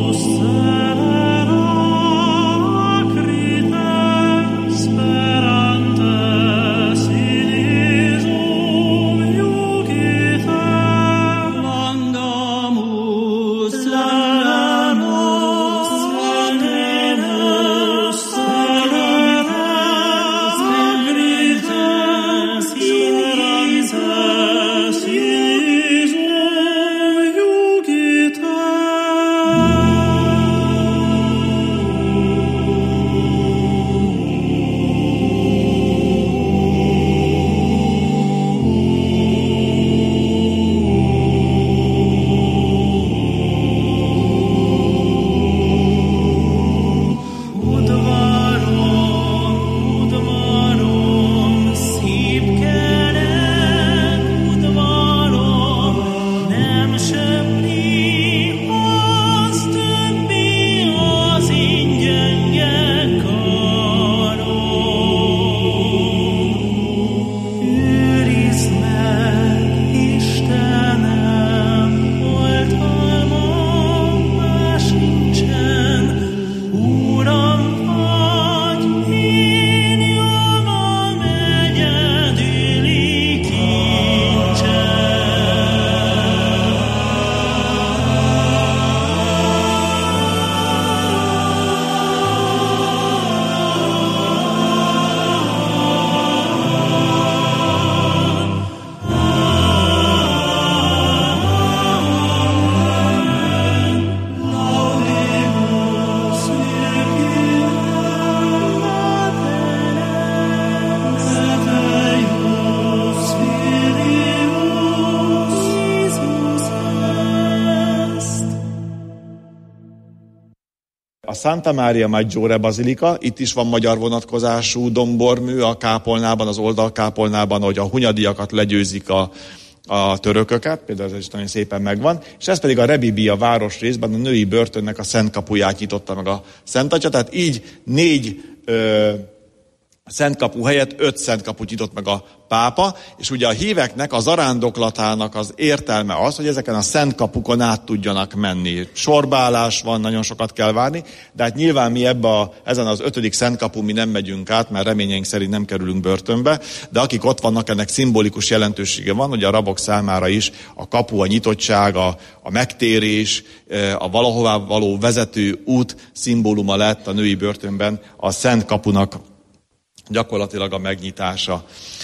A Santa Maria Maggiore Bazilika, itt is van magyar vonatkozású dombormű a kápolnában, az oldalkápolnában, hogy a hunyadiakat legyőzik a, a törököket, például ez is nagyon szépen megvan, és ez pedig a Rebibbia városrészben a női börtönnek a szent kapuját nyitotta meg a Szent Atya, tehát így négy ö, szentkapu helyett öt szentkaput nyitott meg a pápa, és ugye a híveknek, a zarándoklatának az értelme az, hogy ezeken a szentkapukon át tudjanak menni. Sorbálás van, nagyon sokat kell várni, de hát nyilván mi ebbe a, ezen az ötödik szentkapun mi nem megyünk át, mert reményeink szerint nem kerülünk börtönbe, de akik ott vannak, ennek szimbolikus jelentősége van, hogy a rabok számára is a kapu, a nyitottság, a, a megtérés, a valahová való vezető út szimbóluma lett a női börtönben a szentkapunak gyakorlatilag a megnyitása.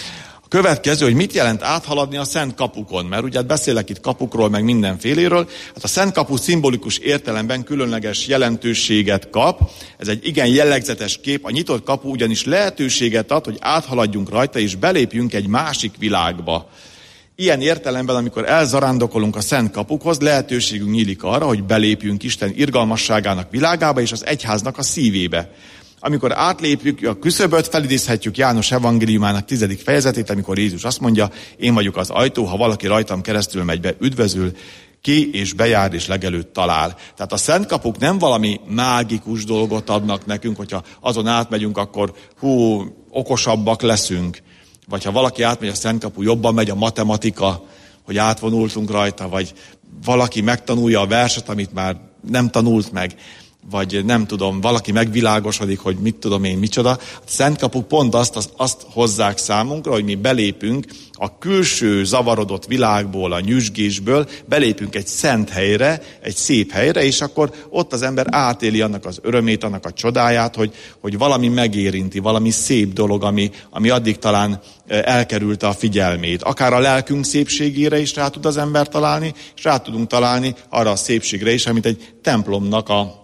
A következő, hogy mit jelent áthaladni a szent kapukon, mert ugye beszélek itt kapukról, meg mindenféléről. Hát a szent kapu szimbolikus értelemben különleges jelentőséget kap. Ez egy igen jellegzetes kép. A nyitott kapu ugyanis lehetőséget ad, hogy áthaladjunk rajta, és belépjünk egy másik világba. Ilyen értelemben, amikor elzarándokolunk a szent kapukhoz, lehetőségünk nyílik arra, hogy belépjünk Isten irgalmasságának világába és az egyháznak a szívébe. Amikor átlépjük a küszöböt, felidézhetjük János evangéliumának tizedik fejezetét, amikor Jézus azt mondja, én vagyok az ajtó, ha valaki rajtam keresztül megy be, üdvözül ki, és bejár, és legelőtt talál. Tehát a szentkapuk nem valami mágikus dolgot adnak nekünk, hogyha azon átmegyünk, akkor hú, okosabbak leszünk. Vagy ha valaki átmegy a szentkapu, jobban megy a matematika, hogy átvonultunk rajta, vagy valaki megtanulja a verset, amit már nem tanult meg, vagy nem tudom, valaki megvilágosodik, hogy mit tudom én, micsoda. A szentkapuk pont azt, azt, azt hozzák számunkra, hogy mi belépünk a külső zavarodott világból, a nyüzsgésből, belépünk egy szent helyre, egy szép helyre, és akkor ott az ember átéli annak az örömét, annak a csodáját, hogy, hogy valami megérinti, valami szép dolog, ami, ami addig talán elkerülte a figyelmét. Akár a lelkünk szépségére is rá tud az ember találni, és rá tudunk találni arra a szépségre is, amit egy templomnak a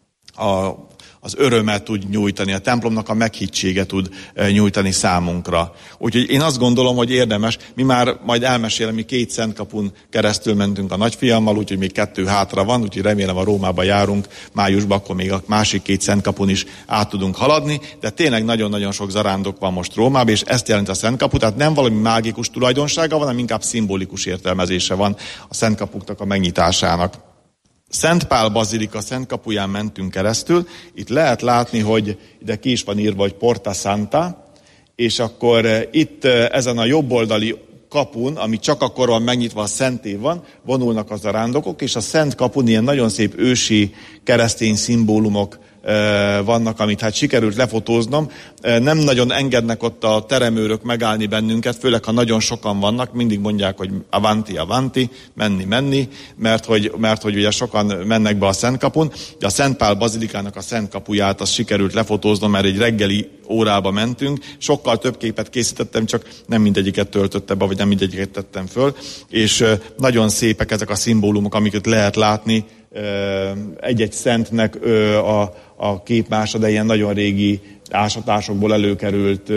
A, az örömet tud nyújtani, a templomnak a meghittsége tud e, nyújtani számunkra. Úgyhogy én azt gondolom, hogy érdemes, mi már majd elmesélem, mi két szentkapun keresztül mentünk a nagyfiammal, úgyhogy még kettő hátra van, úgyhogy remélem a Rómába járunk májusban, akkor még a másik két szentkapun is át tudunk haladni, de tényleg nagyon-nagyon sok zarándok van most Rómában, és ezt jelent a szentkapu, tehát nem valami mágikus tulajdonsága van, hanem inkább szimbolikus értelmezése van a szentkapuknak a megnyitásának. Szent Pál Bazilika szent kapuján mentünk keresztül, itt lehet látni, hogy ide ki is van írva, hogy Porta Santa, és akkor itt ezen a jobboldali kapun, ami csak akkor van megnyitva, a szentév van, vonulnak az zarándokok, és a szent kapun ilyen nagyon szép ősi keresztény szimbólumok vannak, amit hát sikerült lefotóznom. Nem nagyon engednek ott a teremőrök megállni bennünket, főleg ha nagyon sokan vannak, mindig mondják, hogy avanti, avanti, menni, menni, mert hogy, mert hogy ugye sokan mennek be a Szentkapun, de a Szent Pál Bazilikának a Szent Kapuját azt sikerült lefotóznom, mert egy reggeli órába mentünk, sokkal több képet készítettem, csak nem mindegyiket töltötte be, vagy nem mindegyiket tettem föl, és nagyon szépek ezek a szimbólumok, amiket lehet látni egy-egy szentnek a, a képmása, de ilyen nagyon régi ásatásokból előkerült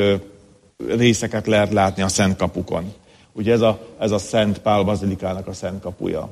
részeket lehet látni a Szent Kapukon. Ugye ez a, ez a Szent Pál Bazilikának a Szent Kapuja.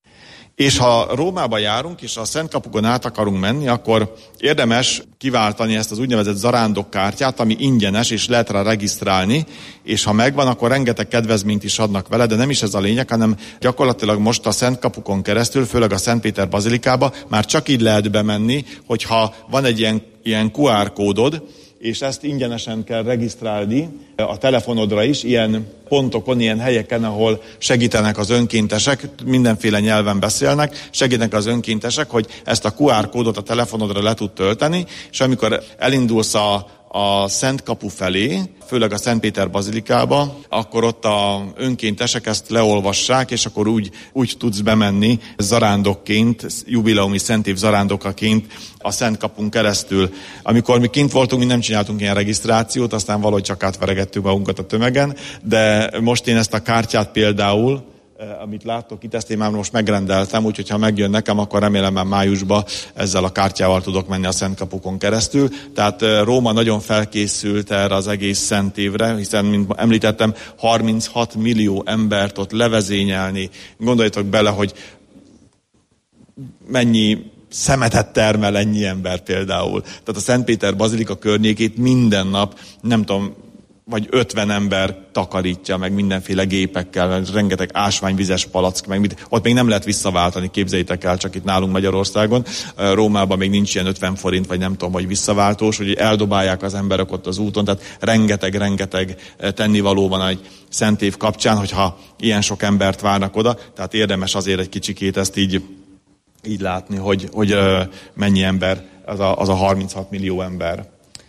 És ha Rómába járunk, és a Szent Kapukon át akarunk menni, akkor érdemes kiváltani ezt az úgynevezett zarándokkártyát, ami ingyenes, és lehet rá regisztrálni, és ha megvan, akkor rengeteg kedvezményt is adnak vele, de nem is ez a lényeg, hanem gyakorlatilag most a Szent Kapukon keresztül, főleg a Szent Péter Bazilikába már csak így lehet bemenni, hogyha van egy ilyen, ilyen kú ár kódod, és ezt ingyenesen kell regisztrálni a telefonodra is, ilyen pontokon, ilyen helyeken, ahol segítenek az önkéntesek, mindenféle nyelven beszélnek, segítenek az önkéntesek, hogy ezt a kú ár kódot a telefonodra le tud tölteni, és amikor elindulsz a a Szent Kapu felé, főleg a Szent Péter Bazilikába, akkor ott a önkéntesek ezt leolvassák, és akkor úgy, úgy tudsz bemenni zarándokként, jubileumi szent év zarándokaként a Szent Kapun keresztül. Amikor mi kint voltunk, mi nem csináltunk ilyen regisztrációt, aztán valahogy csak átveregettük magunkat a tömegen, de most én ezt a kártyát például, amit láttok itt, ezt én már most megrendeltem, úgyhogy ha megjön nekem, akkor remélem már májusban ezzel a kártyával tudok menni a Szent Kapukon keresztül. Tehát Róma nagyon felkészült erre az egész szent évre, hiszen, mint említettem, harminchat millió embert ott levezényelni. Gondoljatok bele, hogy mennyi szemetet termel ennyi ember például. Tehát a Szentpéter bazilika környékét minden nap, nem tudom, vagy ötven ember takarítja, meg mindenféle gépekkel, meg rengeteg ásványvizes palack, meg mit. Ott még nem lehet visszaváltani, képzeljétek el, csak itt nálunk Magyarországon. Rómában még nincs ilyen ötven forint, vagy nem tudom, hogy visszaváltós, hogy eldobálják az emberek ott az úton, tehát rengeteg-rengeteg tennivaló van egy szent év kapcsán, hogyha ilyen sok embert várnak oda, tehát érdemes azért egy kicsikét ezt így, így látni, hogy, hogy mennyi ember, az a, az a harminchat millió ember.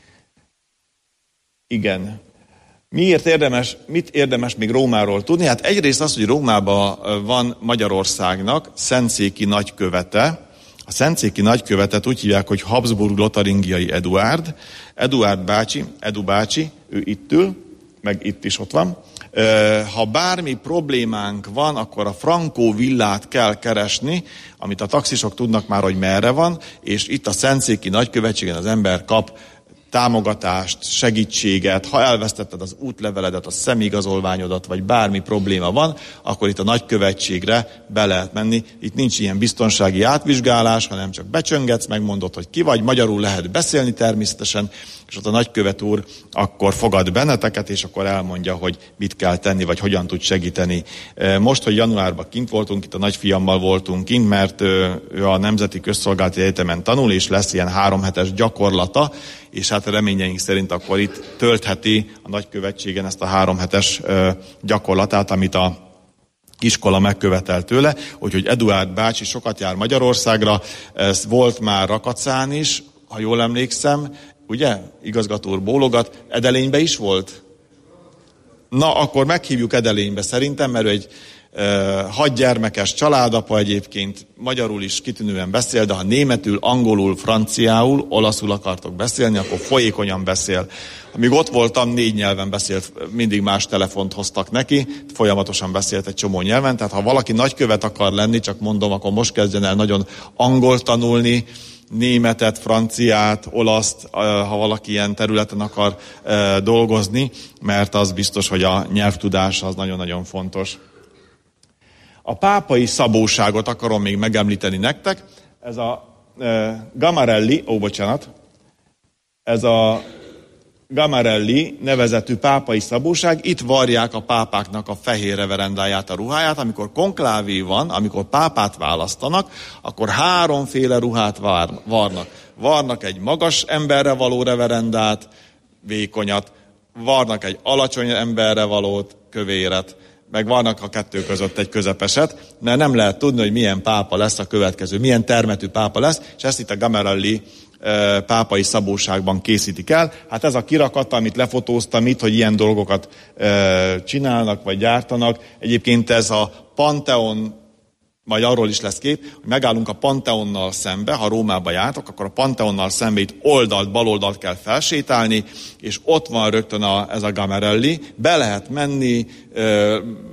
Igen. Miért érdemes, mit érdemes még Rómáról tudni? Hát egyrészt az, hogy Rómában van Magyarországnak szentszéki nagykövete. A szentszéki nagykövetet úgy hívják, hogy Habsburg-Lotaringiai Eduárd. Eduárd bácsi, Edu bácsi, ő itt ül, meg itt is ott van. Ha bármi problémánk van, akkor a Frankó villát kell keresni, amit a taxisok tudnak már, hogy merre van, és itt a szentszéki nagykövetségen az ember kap támogatást, segítséget, ha elvesztetted az útleveledet, a személyigazolványodat, vagy bármi probléma van, akkor itt a nagykövetségre be lehet menni. Itt nincs ilyen biztonsági átvizsgálás, hanem csak becsöngetsz, megmondod, hogy ki vagy, magyarul lehet beszélni természetesen, és ott a nagykövet úr akkor fogad benneteket, és akkor elmondja, hogy mit kell tenni, vagy hogyan tud segíteni. Most, hogy januárban kint voltunk, itt a nagyfiammal voltunk kint, mert ő a Nemzeti Közszolgálati Egyetemen tanul, és lesz ilyen három hetes gyakorlata, és hát reményeink szerint akkor itt töltheti a nagykövetségen ezt a három hetes gyakorlatát, amit a iskola megkövetel tőle, úgyhogy Eduárd bácsi sokat jár Magyarországra, ez volt már Rakacán is, ha jól emlékszem, ugye? Igazgató úr bólogat, Edelénybe is volt? Na, akkor meghívjuk Edelénybe szerintem, mert ő egy uh, hat gyermekes családapa egyébként, magyarul is kitűnően beszél, de ha németül, angolul, franciául, olaszul akartok beszélni, akkor folyékonyan beszél. Amíg ott voltam, négy nyelven beszélt, mindig más telefont hoztak neki, folyamatosan beszélt egy csomó nyelven, tehát ha valaki nagykövet akar lenni, csak mondom, akkor most kezdjen el nagyon angol tanulni, németet, franciát, olaszt, ha valaki ilyen területen akar dolgozni, mert az biztos, hogy a nyelvtudás az nagyon-nagyon fontos. A pápai szabóságot akarom még megemlíteni nektek. Ez a Gamarelli, ó, bocsánat, ez a Gamarelli nevezetű pápai szabóság, itt varják a pápáknak a fehér reverendáját, a ruháját. Amikor konklávé van, amikor pápát választanak, akkor háromféle ruhát vár, varnak. Varnak egy magas emberre való reverendát, vékonyat, varnak egy alacsony emberre valót, kövéret, meg vannak a kettő között egy közepeset, mert nem lehet tudni, hogy milyen pápa lesz a következő, milyen termetű pápa lesz, és ezt itt a Gamarelli pápai szabóságban készítik el. Hát ez a kirakat, amit lefotóztam itt, hogy ilyen dolgokat e, csinálnak, vagy gyártanak. Egyébként ez a Pantheon, majd arról is lesz kép, hogy megállunk a Pantheonnal szembe, ha Rómába jártok, akkor a Pantheonnal szembe itt oldalt, baloldalt kell felsétálni, és ott van rögtön a, ez a Gamarelli. Be lehet menni, e,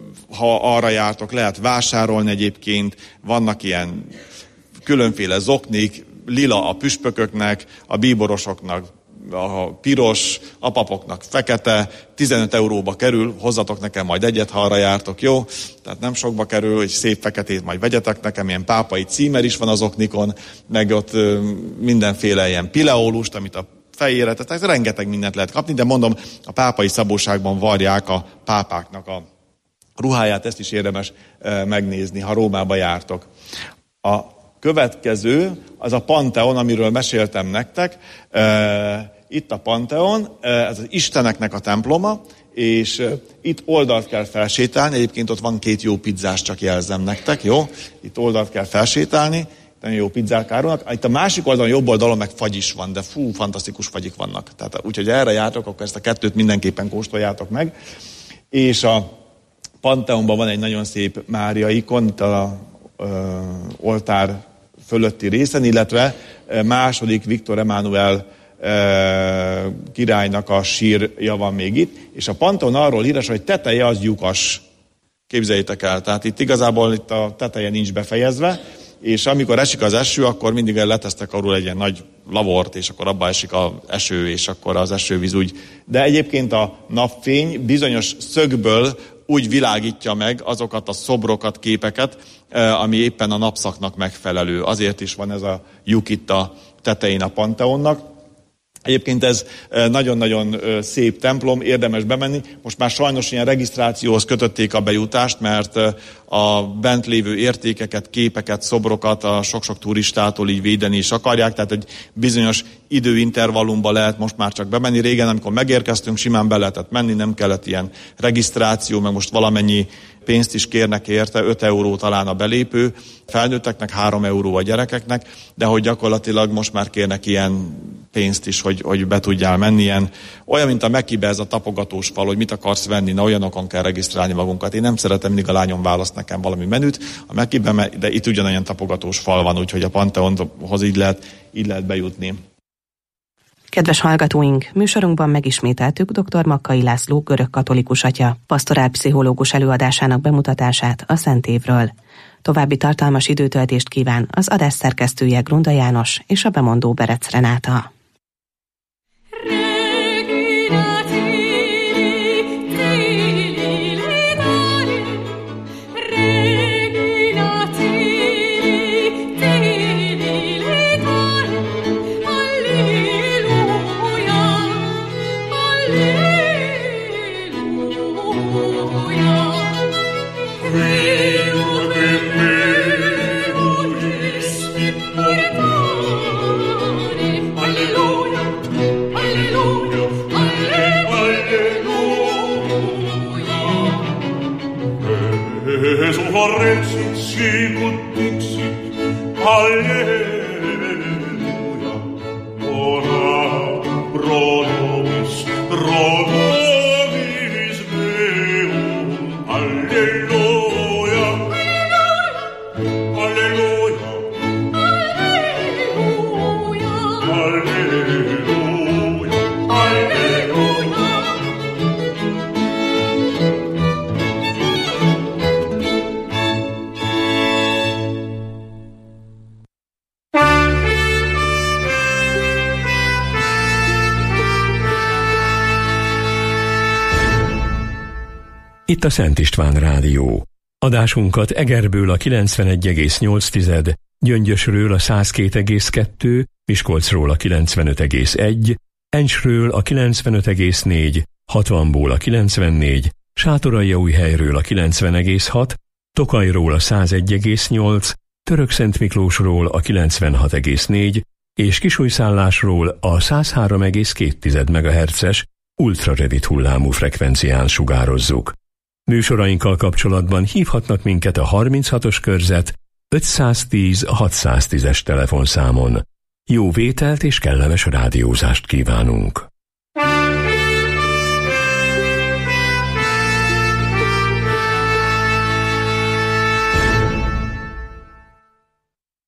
ha arra jártok, lehet vásárolni egyébként, vannak ilyen különféle zoknik, lila a püspököknek, a bíborosoknak a piros, a papoknak fekete, tizenöt euróba kerül, hozzatok nekem majd egyet, ha arra jártok, jó? Tehát nem sokba kerül, egy szép feketét majd vegyetek nekem, ilyen pápai címer is van az oknikon, meg ott mindenféle ilyen pileólust, amit a fejére, tehát rengeteg mindent lehet kapni, de mondom, a pápai szabóságban varják a pápáknak a ruháját, ezt is érdemes megnézni, ha Rómába jártok. A következő, az a Pantheon, amiről meséltem nektek. Itt a Pantheon, ez az isteneknek a temploma, és itt oldalt kell felsétálni, egyébként ott van két jó pizzás, csak jelzem nektek, jó? Itt oldalt kell felsétálni, nagyon jó pizzák árulnak. Itt a másik oldalon, jobb oldalon meg fagy is van, de fú, fantasztikus fagyik vannak. Tehát úgyhogy erre jártok, akkor ezt a kettőt mindenképpen kóstoljátok meg. És a Pantheonban van egy nagyon szép Mária ikon, itt a ö, oltár fölötti részen, illetve második Viktor Emánuel e, királynak a sírja van még itt, és a Pantheon arról híres, hogy teteje az lyukas. Képzeljétek el, tehát itt igazából itt a teteje nincs befejezve, és amikor esik az eső, akkor mindig letesztek arról egy ilyen nagy lavort, és akkor abba esik az eső, és akkor az esővíz úgy. De egyébként a napfény bizonyos szögből úgy világítja meg azokat a szobrokat, képeket, ami éppen a napszaknak megfelelő. Azért is van ez a lyuk itt a tetején a Panteonnak. Egyébként ez nagyon-nagyon szép templom, érdemes bemenni. Most már sajnos ilyen regisztrációhoz kötötték a bejutást, mert a bent lévő értékeket, képeket, szobrokat a sok-sok turistától így védeni is akarják, tehát egy bizonyos időintervallumban lehet most már csak bemenni. Régen, amikor megérkeztünk, simán be lehetett menni, nem kellett ilyen regisztráció, meg most valamennyi pénzt is kérnek érte, öt euró talán a belépő, felnőtteknek három euró a gyerekeknek, de hogy gyakorlatilag most már kérnek ilyen pénzt is, hogy, hogy be tudjál menni. Ilyen, olyan, mint a Mekibe ez a tapogatós fal, hogy mit akarsz venni, na olyanokon kell regisztrálni magunkat. Én nem szeretem, mindig a lányom választ nekem valami menüt a Mekibe, de itt ugyanolyan tapogatós fal van, úgyhogy a Panteonhoz így lehet, így lehet bejutni. Kedves hallgatóink, műsorunkban megismételtük dr. Makkai László görögkatolikus atya pasztorálpszichológus előadásának bemutatását a Szent Évről. További tartalmas időtöltést kíván az adás szerkesztője Grunda János és a bemondó Berec Renáta. Resurrectit sicut dixit, Alleluia, ora pro nobis, pro nobis Deum, Alleluia, Alleluia, Alleluia, Alleluia. Itt a Szent István Rádió. Adásunkat Egerből a kilencvenegy egész nyolc, Gyöngyösről a száz két egész kettő, Miskolcról a kilencvenöt egész egy, Encsről a kilencvenöt egész négy, hatvanból a kilencvennégy, Sátoraljaújhelyről a kilencven egész hat, Tokajról a száz egy egész nyolc, Törökszentmiklósról a kilencvenhat egész négy, és Kisújszállásról a száz három egész két megahertzes ultrarövid hullámú frekvencián sugározzuk. Műsorainkkal kapcsolatban hívhatnak minket a harminchatos körzet ötszáztíz hatszáztízes telefonszámon. Jó vételt és kellemes rádiózást kívánunk!